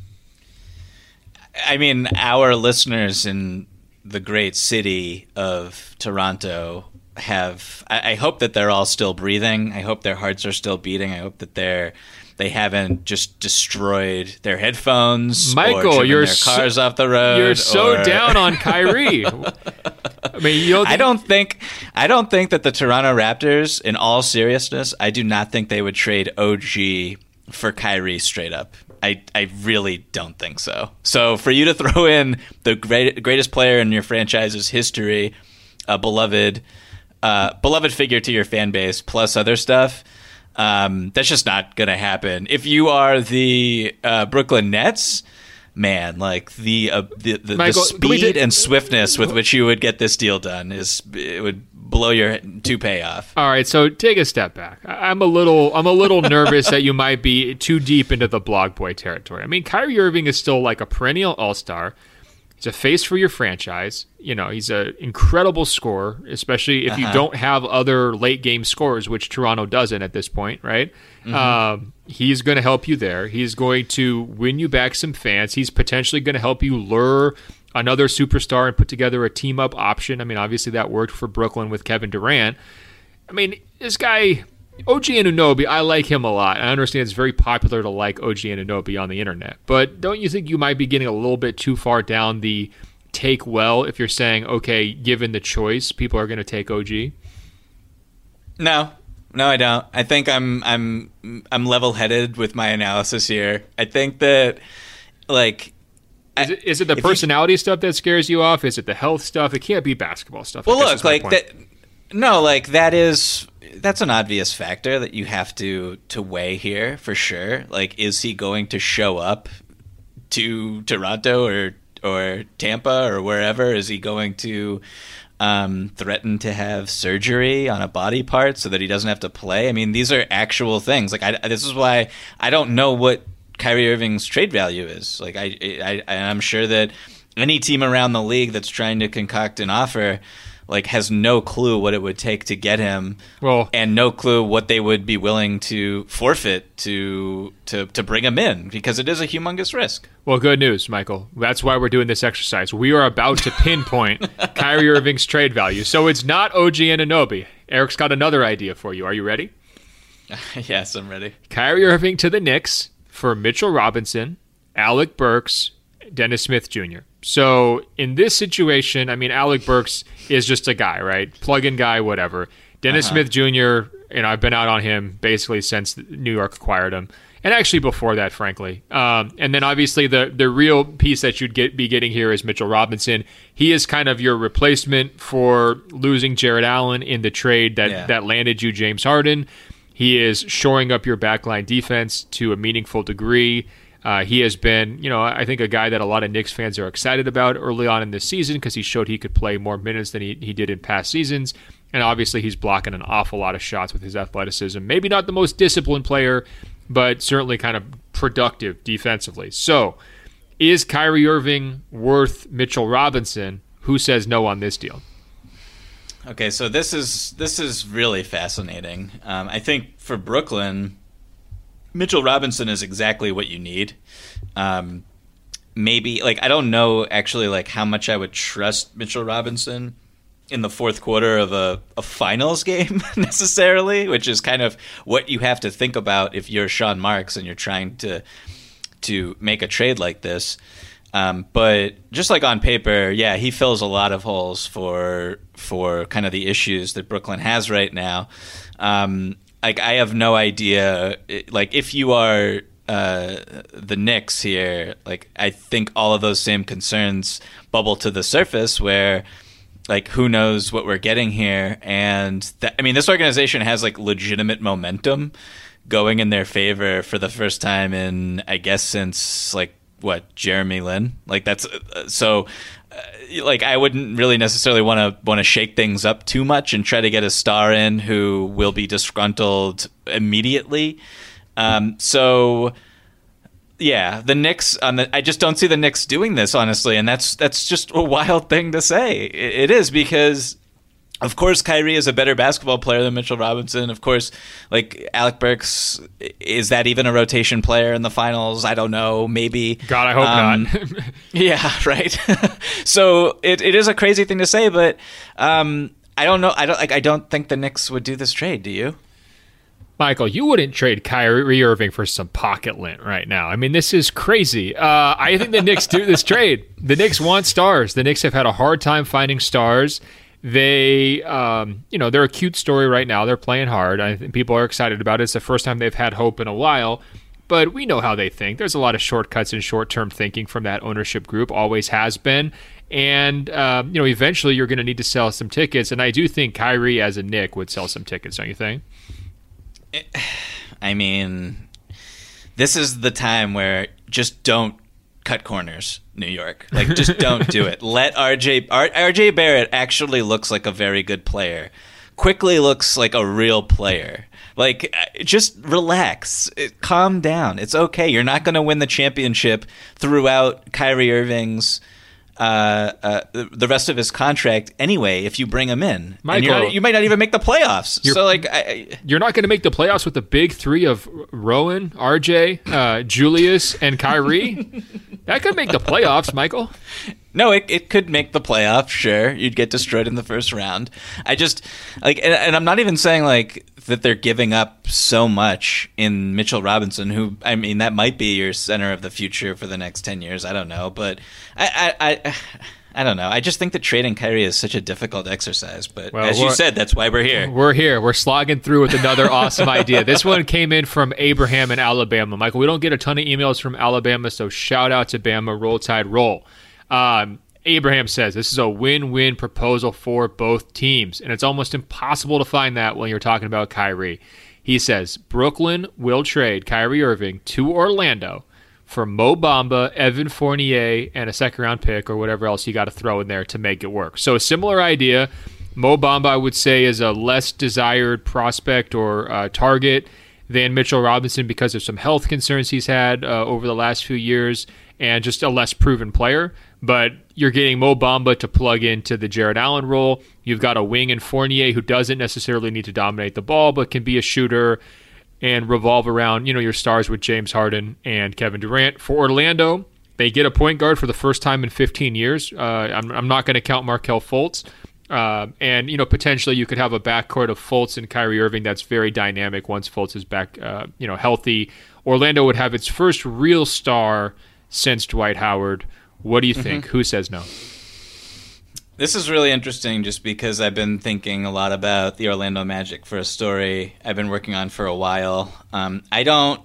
I mean, our listeners in the great city of Toronto I hope that they're all still breathing. I hope their hearts are still beating. I hope that they haven't just destroyed their headphones, Michael, or you're their cars off the road. You're so down on Kyrie. I mean, I don't think that the Toronto Raptors, in all seriousness, I do not think they would trade OG for Kyrie straight up. I really don't think so. So for you to throw in the greatest player in your franchise's history, a beloved figure to your fan base, plus other stuff, that's just not going to happen. If you are the Brooklyn Nets, man, like the Michael, speed and swiftness with which you would get this deal done it would blow your toupee off. All right, so take a step back. I'm a little nervous that you might be too deep into the blog boy territory. I mean, Kyrie Irving is still like a perennial all-star. He's a face for your franchise. He's an incredible scorer, especially if you don't have other late game scorers, which Toronto doesn't at this point, right? Mm-hmm. He's going to help you there. He's going to win you back some fans. He's potentially going to help you lure another superstar and put together a team-up option. I mean, obviously that worked for Brooklyn with Kevin Durant. I mean, this guy, OG Anunoby, I like him a lot. I understand it's very popular to like OG Anunoby on the internet. But don't you think you might be getting a little bit too far down the take well if you're saying, okay, given the choice, people are going to take OG? No, I don't. I think I'm level-headed with my analysis here. I think that, like... Is it the personality stuff that scares you off? Is it the health stuff? It can't be basketball stuff. Well, look, like that. No, like that's an obvious factor that you have to weigh here for sure. Like, is he going to show up to Toronto or Tampa or wherever? Is he going to threaten to have surgery on a body part so that he doesn't have to play? I mean, these are actual things. Like, this is why I don't know what Kyrie Irving's trade value is. Like, I'm sure that any team around the league that's trying to concoct an offer, like, has no clue what it would take to get him, and no clue what they would be willing to forfeit to bring him in, because it is a humongous risk. Well, good news, Michael. That's why we're doing this exercise. We are about to pinpoint Kyrie Irving's trade value. So it's not OG Anunoby. Eric's got another idea for you. Are you ready? Yes, I'm ready. Kyrie Irving to the Knicks for Mitchell Robinson, Alec Burks, Dennis Smith Jr. So in this situation, I mean, Alec Burks is just a guy, right? Plug-in guy, whatever. Dennis Smith Jr., I've been out on him basically since New York acquired him. And actually before that, frankly. And then obviously the real piece that you'd be getting here is Mitchell Robinson. He is kind of your replacement for losing Jared Allen in the trade that landed you James Harden. He is shoring up your backline defense to a meaningful degree. He has been, I think a guy that a lot of Knicks fans are excited about early on in this season because he showed he could play more minutes than he did in past seasons. And obviously he's blocking an awful lot of shots with his athleticism. Maybe not the most disciplined player, but certainly kind of productive defensively. So is Kyrie Irving worth Mitchell Robinson? Who says no on this deal? Okay, so this is really fascinating. I think for Brooklyn, Mitchell Robinson is exactly what you need. Maybe, like, I don't know actually, like, how much I would trust Mitchell Robinson in the fourth quarter of a finals game necessarily, which is kind of what you have to think about if you're Sean Marks and you're trying to make a trade like this. But just like on paper, yeah, he fills a lot of holes for kind of the issues that Brooklyn has right now. Like, I have no idea. Like, if you are the Knicks here, like, I think all of those same concerns bubble to the surface where, like, who knows what we're getting here. And this organization has, like, legitimate momentum going in their favor for the first time in, I guess, since, like, Jeremy Lin? Like, that's so like I wouldn't really necessarily want to shake things up too much and try to get a star in who will be disgruntled immediately. So yeah, the Knicks I just don't see the Knicks doing this, honestly, and that's just a wild thing to say. It is, because of course Kyrie is a better basketball player than Mitchell Robinson. Of course, like Alec Burks, is that even a rotation player in the finals? I don't know, maybe. God, I hope not. Yeah, right. So it is a crazy thing to say, but I don't know. I don't think the Knicks would do this trade. Do you? Michael, you wouldn't trade Kyrie Irving for some pocket lint right now. I mean, this is crazy. I think the Knicks do this trade. The Knicks want stars. The Knicks have had a hard time finding stars. They, they're a cute story right now. They're playing hard. I think people are excited about it. It's the first time they've had hope in a while. But we know how they think. There's a lot of shortcuts and short-term thinking from that ownership group. Always has been. And, eventually you're going to need to sell some tickets. And I do think Kyrie as a Knick would sell some tickets, don't you think? I mean, this is the time where just don't cut corners, New York. Like, just don't do it. Let RJ Barrett actually looks like a very good player. Quickly looks like a real player. Like, just relax. Calm down. It's okay. You're not going to win the championship throughout Kyrie Irving's the rest of his contract anyway if you bring him in. Michael, you might not even make the playoffs. You're not going to make the playoffs with the big three of Rowan, RJ, Julius, and Kyrie? That could make the playoffs, Michael. No, it could make the playoffs, sure. You'd get destroyed in the first round. I just, and I'm not even saying, that they're giving up so much in Mitchell Robinson, who, I mean, that might be your center of the future for the next 10 years. I don't know. But I don't know. I just think that trading Kyrie is such a difficult exercise. But as you said, that's why we're here. We're here. We're slogging through with another awesome idea. This one came in from Abraham in Alabama. Michael, we don't get a ton of emails from Alabama, so shout out to Bama. Roll Tide, roll. Abraham says this is a win-win proposal for both teams, and it's almost impossible to find that when you're talking about Kyrie. He says Brooklyn will trade Kyrie Irving to Orlando for Mo Bamba, Evan Fournier, and a second-round pick or whatever else you got to throw in there to make it work. So a similar idea. Mo Bamba, I would say, is a less desired prospect or target than Mitchell Robinson because of some health concerns he's had over the last few years and just a less proven player. But you're getting Mo Bamba to plug into the Jared Allen role. You've got a wing in Fournier who doesn't necessarily need to dominate the ball, but can be a shooter and revolve around, your stars with James Harden and Kevin Durant. For Orlando, they get a point guard for the first time in 15 years. I'm not going to count Markelle Fultz. And potentially you could have a backcourt of Fultz and Kyrie Irving that's very dynamic once Fultz is back, healthy. Orlando would have its first real star since Dwight Howard. What do you think? Who says no? This is really interesting just because I've been thinking a lot about the Orlando Magic for a story I've been working on for a while. I don't,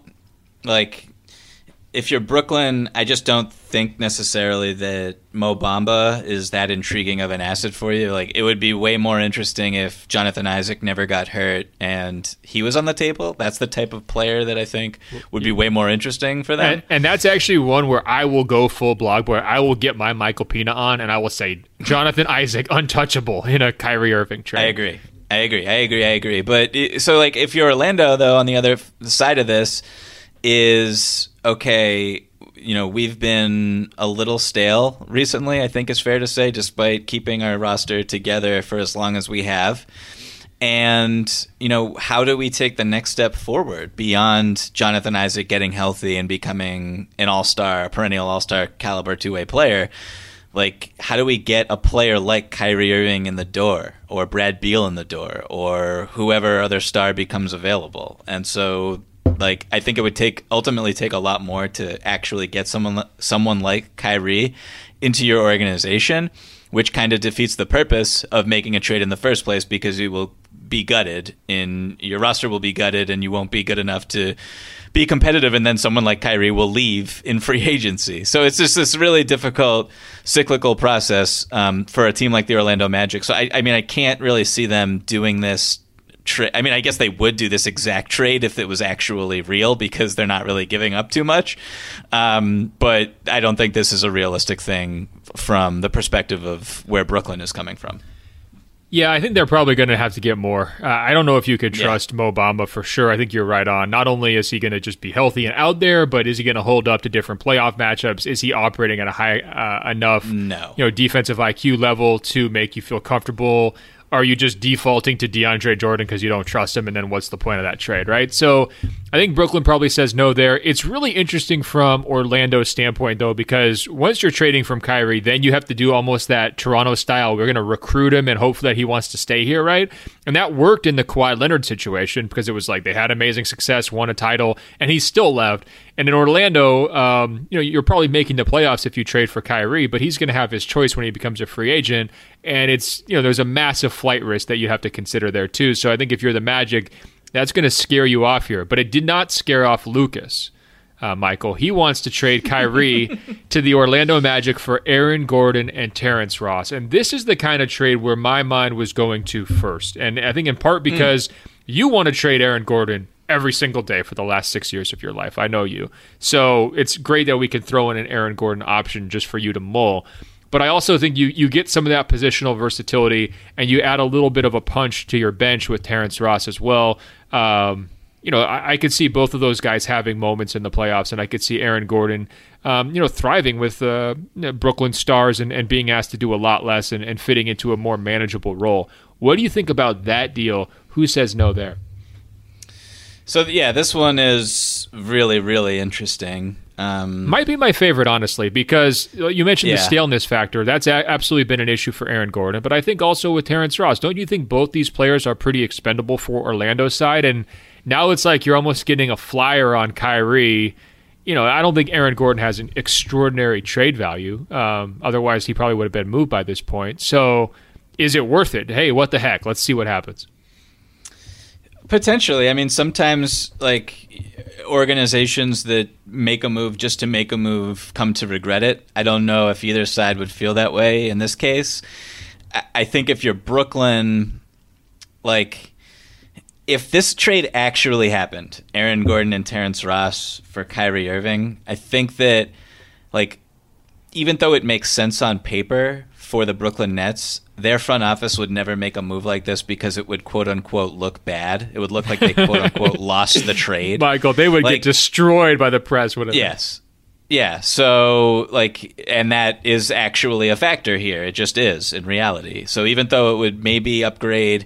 if you're Brooklyn, I just don't think necessarily that Mo Bamba is that intriguing of an asset for you. It would be way more interesting if Jonathan Isaac never got hurt and he was on the table. That's the type of player that I think would be way more interesting for them. And that's actually one where I will go full blog boy. I will get my Michael Pina on and I will say Jonathan Isaac untouchable in a Kyrie Irving trade. I agree. But so if you're Orlando, though, on the other side of this is, okay, we've been a little stale recently, I think it's fair to say, despite keeping our roster together for as long as we have. And, how do we take the next step forward beyond Jonathan Isaac getting healthy and becoming an all-star, perennial all-star caliber two-way player? How do we get a player like Kyrie Irving in the door, or Brad Beal in the door, or whoever other star becomes available? And so I think it would ultimately take a lot more to actually get someone like Kyrie into your organization, which kind of defeats the purpose of making a trade in the first place, because you will be gutted your roster will be gutted and you won't be good enough to be competitive, and then someone like Kyrie will leave in free agency. So it's just this really difficult cyclical process for a team like the Orlando Magic. So I can't really see them doing this I mean, I guess they would do this exact trade if it was actually real, because they're not really giving up too much. But I don't think this is a realistic thing from the perspective of where Brooklyn is coming from. Yeah, I think they're probably going to have to get more. I don't know if you could trust Mo Bamba for sure. I think you're right on. Not only is he going to just be healthy and out there, but is he going to hold up to different playoff matchups? Is he operating at a high enough defensive IQ level to make you feel comfortable? Are you just defaulting to DeAndre Jordan because you don't trust him? And then what's the point of that trade, right? So I think Brooklyn probably says no there. It's really interesting from Orlando's standpoint, though, because once you're trading from Kyrie, then you have to do almost that Toronto style. We're going to recruit him and hope that he wants to stay here, right? And that worked in the Kawhi Leonard situation because it was like they had amazing success, won a title, and he still left. And in Orlando, you're probably making the playoffs if you trade for Kyrie, but he's going to have his choice when he becomes a free agent. And it's, there's a massive flight risk that you have to consider there too. So I think if you're the Magic, that's going to scare you off here. But it did not scare off Lucas, Michael. He wants to trade Kyrie to the Orlando Magic for Aaron Gordon and Terrence Ross. And this is the kind of trade where my mind was going to first. And I think in part because you want to trade Aaron Gordon every single day for the last 6 years of your life. I know you. So it's great that we can throw in an Aaron Gordon option just for you to mull. But I also think you get some of that positional versatility, and you add a little bit of a punch to your bench with Terrence Ross as well. I could see both of those guys having moments in the playoffs, and I could see Aaron Gordon, thriving with Brooklyn Stars and being asked to do a lot less and fitting into a more manageable role. What do you think about that deal? Who says no there? So, yeah, this one is really, really interesting. Might be my favorite, honestly, because you mentioned the staleness factor. That's absolutely been an issue for Aaron Gordon, but I think also with Terrence Ross. Don't you think both these players are pretty expendable for Orlando's side? And now it's like you're almost getting a flyer on Kyrie. I don't think Aaron Gordon has an extraordinary trade value. Otherwise, he probably would have been moved by this point. So is it worth it? Hey, what the heck? Let's see what happens. Potentially. I mean, sometimes organizations that make a move just to make a move come to regret it. I don't know if either side would feel that way in this case. I think if you're Brooklyn, if this trade actually happened, Aaron Gordon and Terrence Ross for Kyrie Irving, I think that even though it makes sense on paper for the Brooklyn Nets, their front office would never make a move like this because it would quote-unquote look bad. It would look like they quote-unquote lost the trade. Michael, they would get destroyed by the press, wouldn't they? Yes. Yeah, so, and that is actually a factor here. It just is in reality. So even though it would maybe upgrade,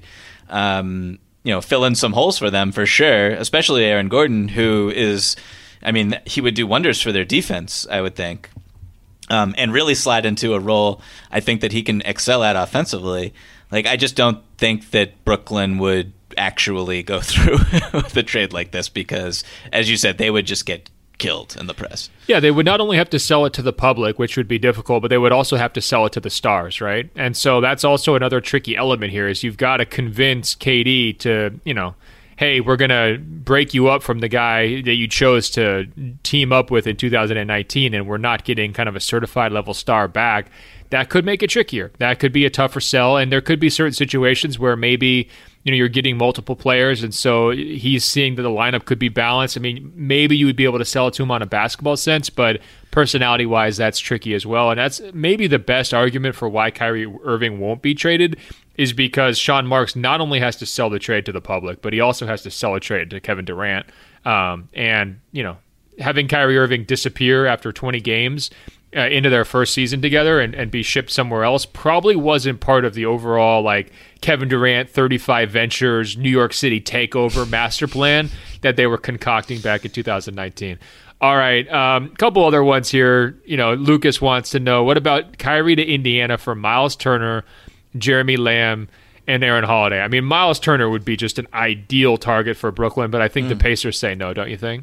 fill in some holes for them for sure, especially Aaron Gordon, who is, he would do wonders for their defense, I would think. And really slide into a role I think that he can excel at offensively. I just don't think that Brooklyn would actually go through with a trade like this because, as you said, they would just get killed in the press. Yeah, they would not only have to sell it to the public, which would be difficult, but they would also have to sell it to the stars, right? And so that's also another tricky element here is you've got to convince KD to, hey, we're going to break you up from the guy that you chose to team up with in 2019, and we're not getting kind of a certified level star back. That could make it trickier. That could be a tougher sell, and there could be certain situations where maybe you're getting multiple players, and so he's seeing that the lineup could be balanced. Maybe you would be able to sell it to him on a basketball sense, but personality-wise, that's tricky as well. And that's maybe the best argument for why Kyrie Irving won't be traded is because Sean Marks not only has to sell the trade to the public, but he also has to sell a trade to Kevin Durant. And having Kyrie Irving disappear after 20 games into their first season together and be shipped somewhere else probably wasn't part of the overall Kevin Durant 35 Ventures New York City takeover master plan that they were concocting back in 2019. All right, couple other ones here. Lucas wants to know, what about Kyrie to Indiana for Miles Turner, Jeremy Lamb, and Aaron Holiday? Miles Turner would be just an ideal target for Brooklyn, but I think the Pacers say no, don't you think?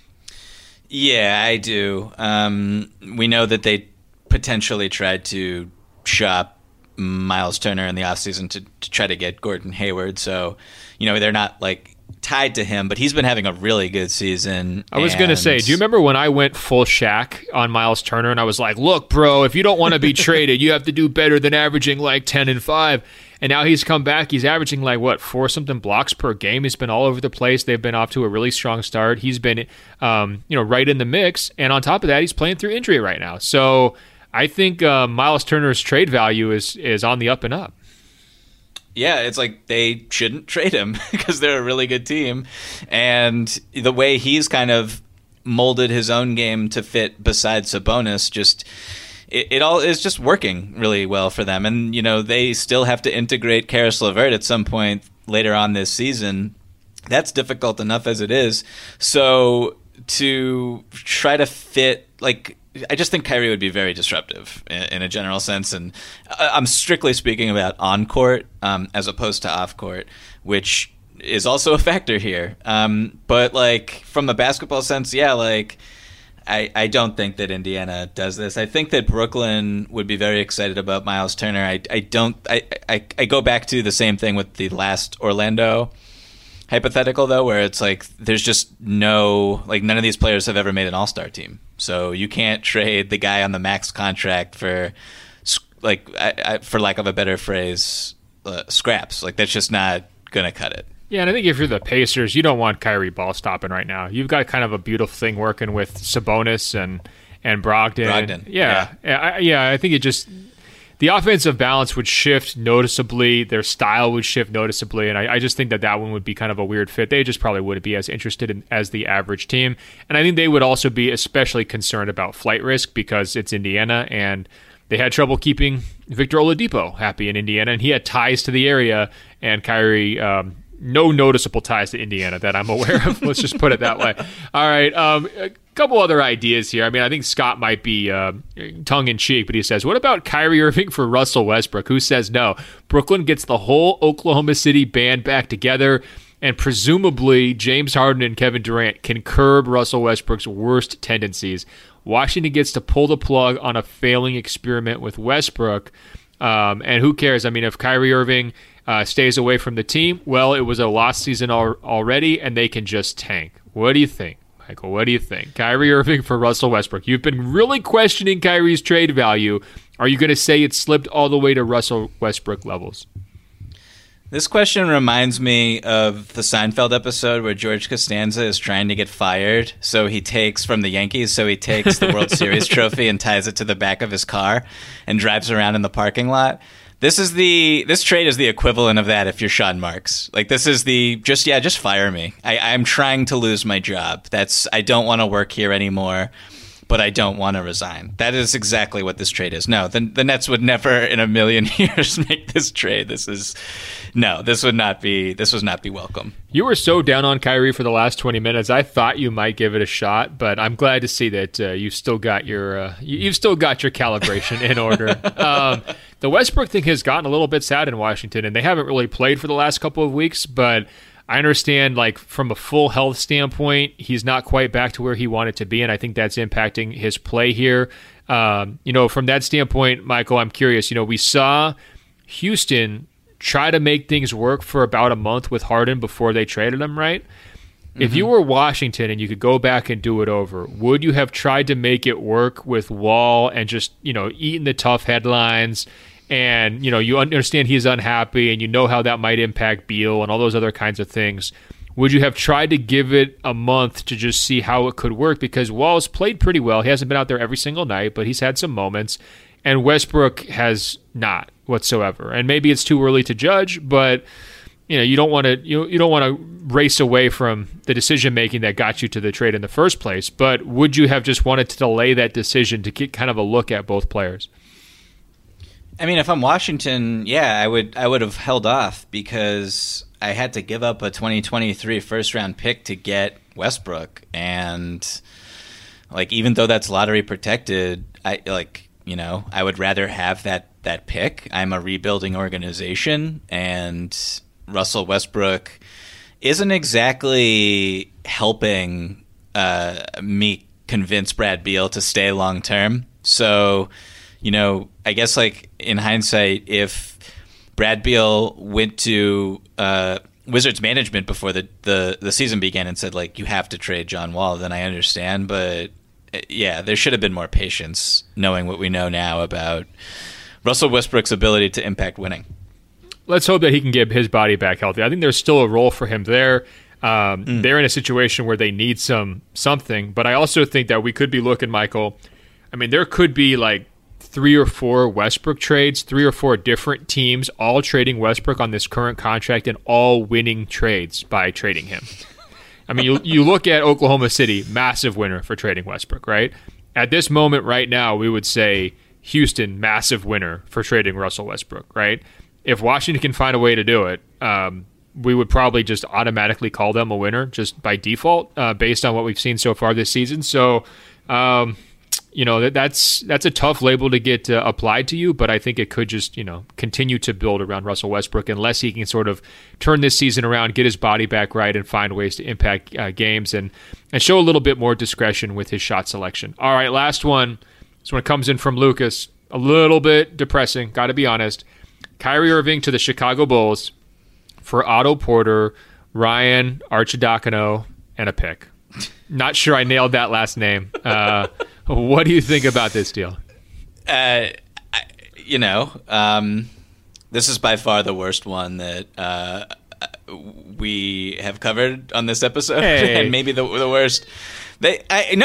Yeah, I do. We know that they potentially tried to shop Miles Turner in the offseason to try to get Gordon Hayward. So, they're not tied to him, but he's been having a really good season. I was going to say, do you remember when I went full Shaq on Miles Turner and I was like, look, bro, if you don't want to be traded, you have to do better than averaging like 10 and 5. And now he's come back. He's averaging like, 4-something blocks per game. He's been all over the place. They've been off to a really strong start. He's been, right in the mix. And on top of that, he's playing through injury right now. So I think Miles Turner's trade value is on the up and up. Yeah, it's like they shouldn't trade him because they're a really good team. And the way he's kind of molded his own game to fit beside Sabonis, it all is just working really well for them. And, they still have to integrate Karis LeVert at some point later on this season. That's difficult enough as it is. So to try to fit, I just think Kyrie would be very disruptive in a general sense. And I'm strictly speaking about on-court as opposed to off-court, which is also a factor here. But, from the basketball sense, I don't think that Indiana does this. I think that Brooklyn would be very excited about Miles Turner. I go back to the same thing with the last Orlando hypothetical, though, where it's there's just none of these players have ever made an all-star team. So you can't trade the guy on the max contract for lack of a better phrase, scraps. That's just not going to cut it. Yeah, and I think if you're the Pacers, you don't want Kyrie ball stopping right now. You've got kind of a beautiful thing working with Sabonis and Brogdon. Yeah, I think it just the offensive balance would shift noticeably. Their style would shift noticeably, and I just think that one would be kind of a weird fit. They just probably wouldn't be as interested as the average team, and I think they would also be especially concerned about flight risk because it's Indiana, and they had trouble keeping Victor Oladipo happy in Indiana, and he had ties to the area, and Kyrie. No noticeable ties to Indiana that I'm aware of. Let's just put it that way. All right. A couple other ideas here. I mean, I think Scott might be tongue-in-cheek, but he says, what about Kyrie Irving for Russell Westbrook? Who says no? Brooklyn gets the whole Oklahoma City band back together, and presumably James Harden and Kevin Durant can curb Russell Westbrook's worst tendencies. Washington gets to pull the plug on a failing experiment with Westbrook. And who cares? I mean, if Kyrie Irving stays away from the team, well, it was a lost season already, and they can just tank. What do you think, Michael? What do you think? Kyrie Irving for Russell Westbrook. You've been really questioning Kyrie's trade value. Are you going to say it slipped all the way to Russell Westbrook levels? This question reminds me of the Seinfeld episode where George Costanza is trying to get fired. So he takes from the Yankees. So he takes the World Series trophy and ties it to the back of his car and drives around in the parking lot. This trade is the equivalent of that if you're Sean Marks. This is just fire me. I'm trying to lose my job. I don't want to work here anymore, but I don't want to resign. That is exactly what this trade is. No, the Nets would never in a million years make this trade. This would not be welcome. You were so down on Kyrie for the last 20 minutes. I thought you might give it a shot, but I'm glad to see that you've still got your calibration in order. The Westbrook thing has gotten a little bit sad in Washington, and they haven't really played for the last couple of weeks, but I understand, from a full health standpoint, he's not quite back to where he wanted to be, and I think that's impacting his play here. From that standpoint, Michael, I'm curious. We saw Houston try to make things work for about a month with Harden before they traded him, right? Mm-hmm. If you were Washington and you could go back and do it over, would you have tried to make it work with Wall and just, eating the tough headlines? And, you understand he's unhappy and you know how that might impact Beal and all those other kinds of things. Would you have tried to give it a month to just see how it could work? Because Wall's played pretty well. He hasn't been out there every single night, but he's had some moments. And Westbrook has not whatsoever. And maybe it's too early to judge, but you don't want to race away from the decision making that got you to the trade in the first place. But would you have just wanted to delay that decision to get kind of a look at both players? I mean, if I'm Washington, I would have held off because I had to give up a 2023 first-round pick to get Westbrook, and even though that's lottery protected, I would rather have that pick. I'm a rebuilding organization, and Russell Westbrook isn't exactly helping me convince Brad Beal to stay long term. So, I guess in hindsight, if Brad Beal went to Wizards management before the season began and said, like, you have to trade John Wall, then I understand. But yeah, there should have been more patience knowing what we know now about Russell Westbrook's ability to impact winning. Let's hope that he can get his body back healthy. I think there's still a role for him there. They're in a situation where they need something, but I also think that we could be looking, Michael. I mean, there could be like 3 or 4 Westbrook trades, 3 or 4 different teams all trading Westbrook on this current contract and all winning trades by trading him. I mean, you look at Oklahoma City, massive winner for trading Westbrook, right? At this moment right now, we would say Houston, massive winner for trading Russell Westbrook, right? If Washington can find a way to do it, we would probably just automatically call them a winner just by default based on what we've seen so far this season. So, that's a tough label to get applied to you, but I think it could just, continue to build around Russell Westbrook unless he can sort of turn this season around, get his body back right, and find ways to impact games and show a little bit more discretion with his shot selection. All right, last one. This one comes in from Lucas. A little bit depressing, got to be honest. Kyrie Irving to the Chicago Bulls for Otto Porter, Ryan Arcidiacono, and a pick. Not sure I nailed that last name. What do you think about this deal? This is by far the worst one that we have covered on this episode, and maybe the worst. It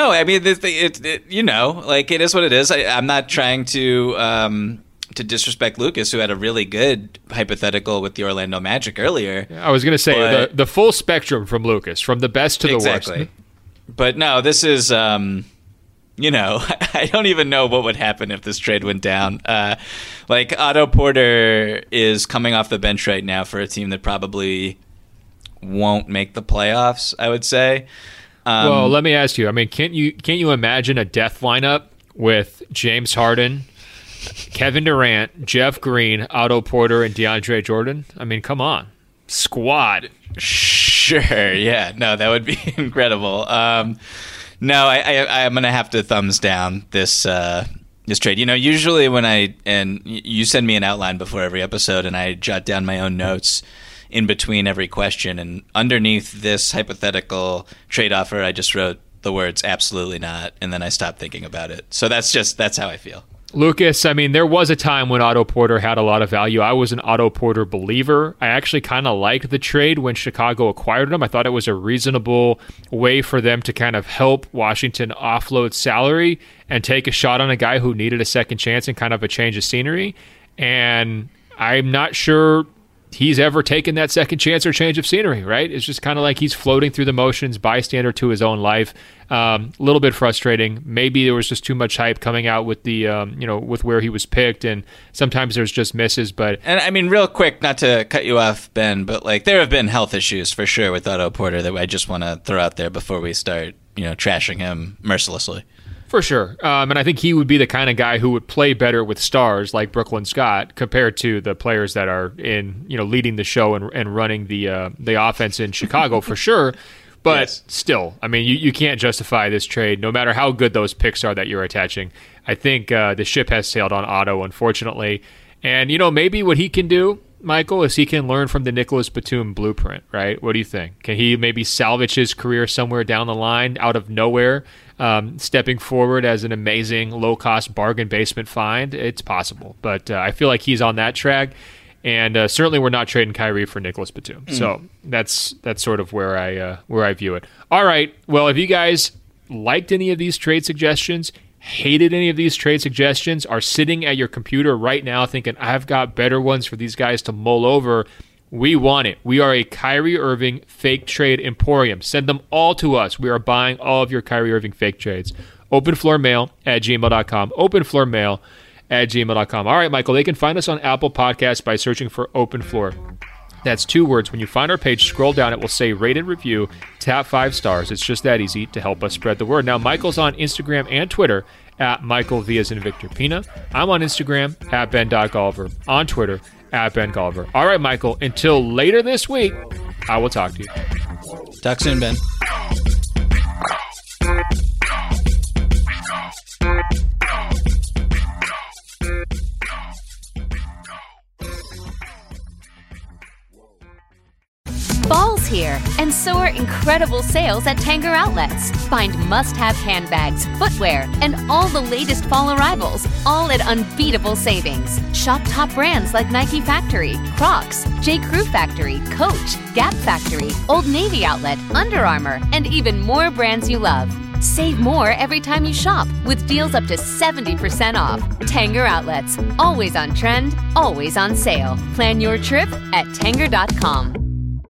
is what it is. I'm not trying to disrespect Lucas, who had a really good hypothetical with the Orlando Magic earlier. I was going to say the full spectrum from Lucas, from the best to the worst. But no, this is, I don't even know what would happen if this trade went down. Otto Porter is coming off the bench right now for a team that probably won't make the playoffs, I would say. Well, let me ask you. I mean, can't you imagine a death lineup with James Harden, Kevin Durant, Jeff Green, Otto Porter, and DeAndre Jordan? I mean, come on. Squad. Sure, yeah. No, that would be incredible. No, I'm going to have to thumbs down this trade. Usually when you send me an outline before every episode and I jot down my own notes in between every question, and underneath this hypothetical trade offer, I just wrote the words "absolutely not," and then I stopped thinking about it. So that's how I feel. Lucas, I mean, there was a time when Otto Porter had a lot of value. I was an Otto Porter believer. I actually kind of liked the trade when Chicago acquired him. I thought it was a reasonable way for them to kind of help Washington offload salary and take a shot on a guy who needed a second chance and kind of a change of scenery. And I'm not sure he's ever taken that second chance or change of scenery, right? It's just kind of like he's floating through the motions, bystander to his own life. A little bit frustrating. Maybe there was just too much hype coming out with the, with where he was picked, and sometimes there's just misses. But and I mean, real quick, not to cut you off, Ben, but there have been health issues for sure with Otto Porter that I just want to throw out there before we start, trashing him mercilessly. For sure. And I think he would be the kind of guy who would play better with stars like Brooklyn Scott compared to the players that are in, leading the show and running the offense in Chicago for sure. But yes. Still, I mean, you can't justify this trade no matter how good those picks are that you're attaching. I think the ship has sailed on Otto, unfortunately. And, maybe what he can do, Michael, is he can learn from the Nicholas Batum blueprint, right? What do you think? Can he maybe salvage his career somewhere down the line out of nowhere? Stepping forward as an amazing low-cost bargain basement find, it's possible. But I feel like he's on that track, and certainly we're not trading Kyrie for Nicholas Batum. So that's sort of where I view it. All right, well, if you guys liked any of these trade suggestions, hated any of these trade suggestions, are sitting at your computer right now thinking, I've got better ones for these guys to mull over, we want it. We are a Kyrie Irving fake trade emporium. Send them all to us. We are buying all of your Kyrie Irving fake trades. Openfloormail@gmail.com. Openfloormail@gmail.com. All right, Michael, they can find us on Apple Podcasts by searching for Open Floor. That's 2 words. When you find our page, scroll down. It will say rate and review. Tap 5 stars. It's just that easy to help us spread the word. Now, Michael's on Instagram and Twitter @Michael V as in Victor Pina. I'm on Instagram @Ben.Golliver. On Twitter @Ben Golliver. All right, Michael, until later this week, I will talk to you. Talk soon, Ben. here, and so are incredible sales at Tanger Outlets. Find must-have handbags, footwear, and all the latest fall arrivals, all at unbeatable savings. Shop top brands like Nike Factory, Crocs, J. Crew Factory, Coach, Gap Factory, Old Navy Outlet, Under Armour, and even more brands you love. Save more every time you shop with deals up to 70% off. Tanger Outlets. Always on trend, always on sale. Plan your trip at Tanger.com.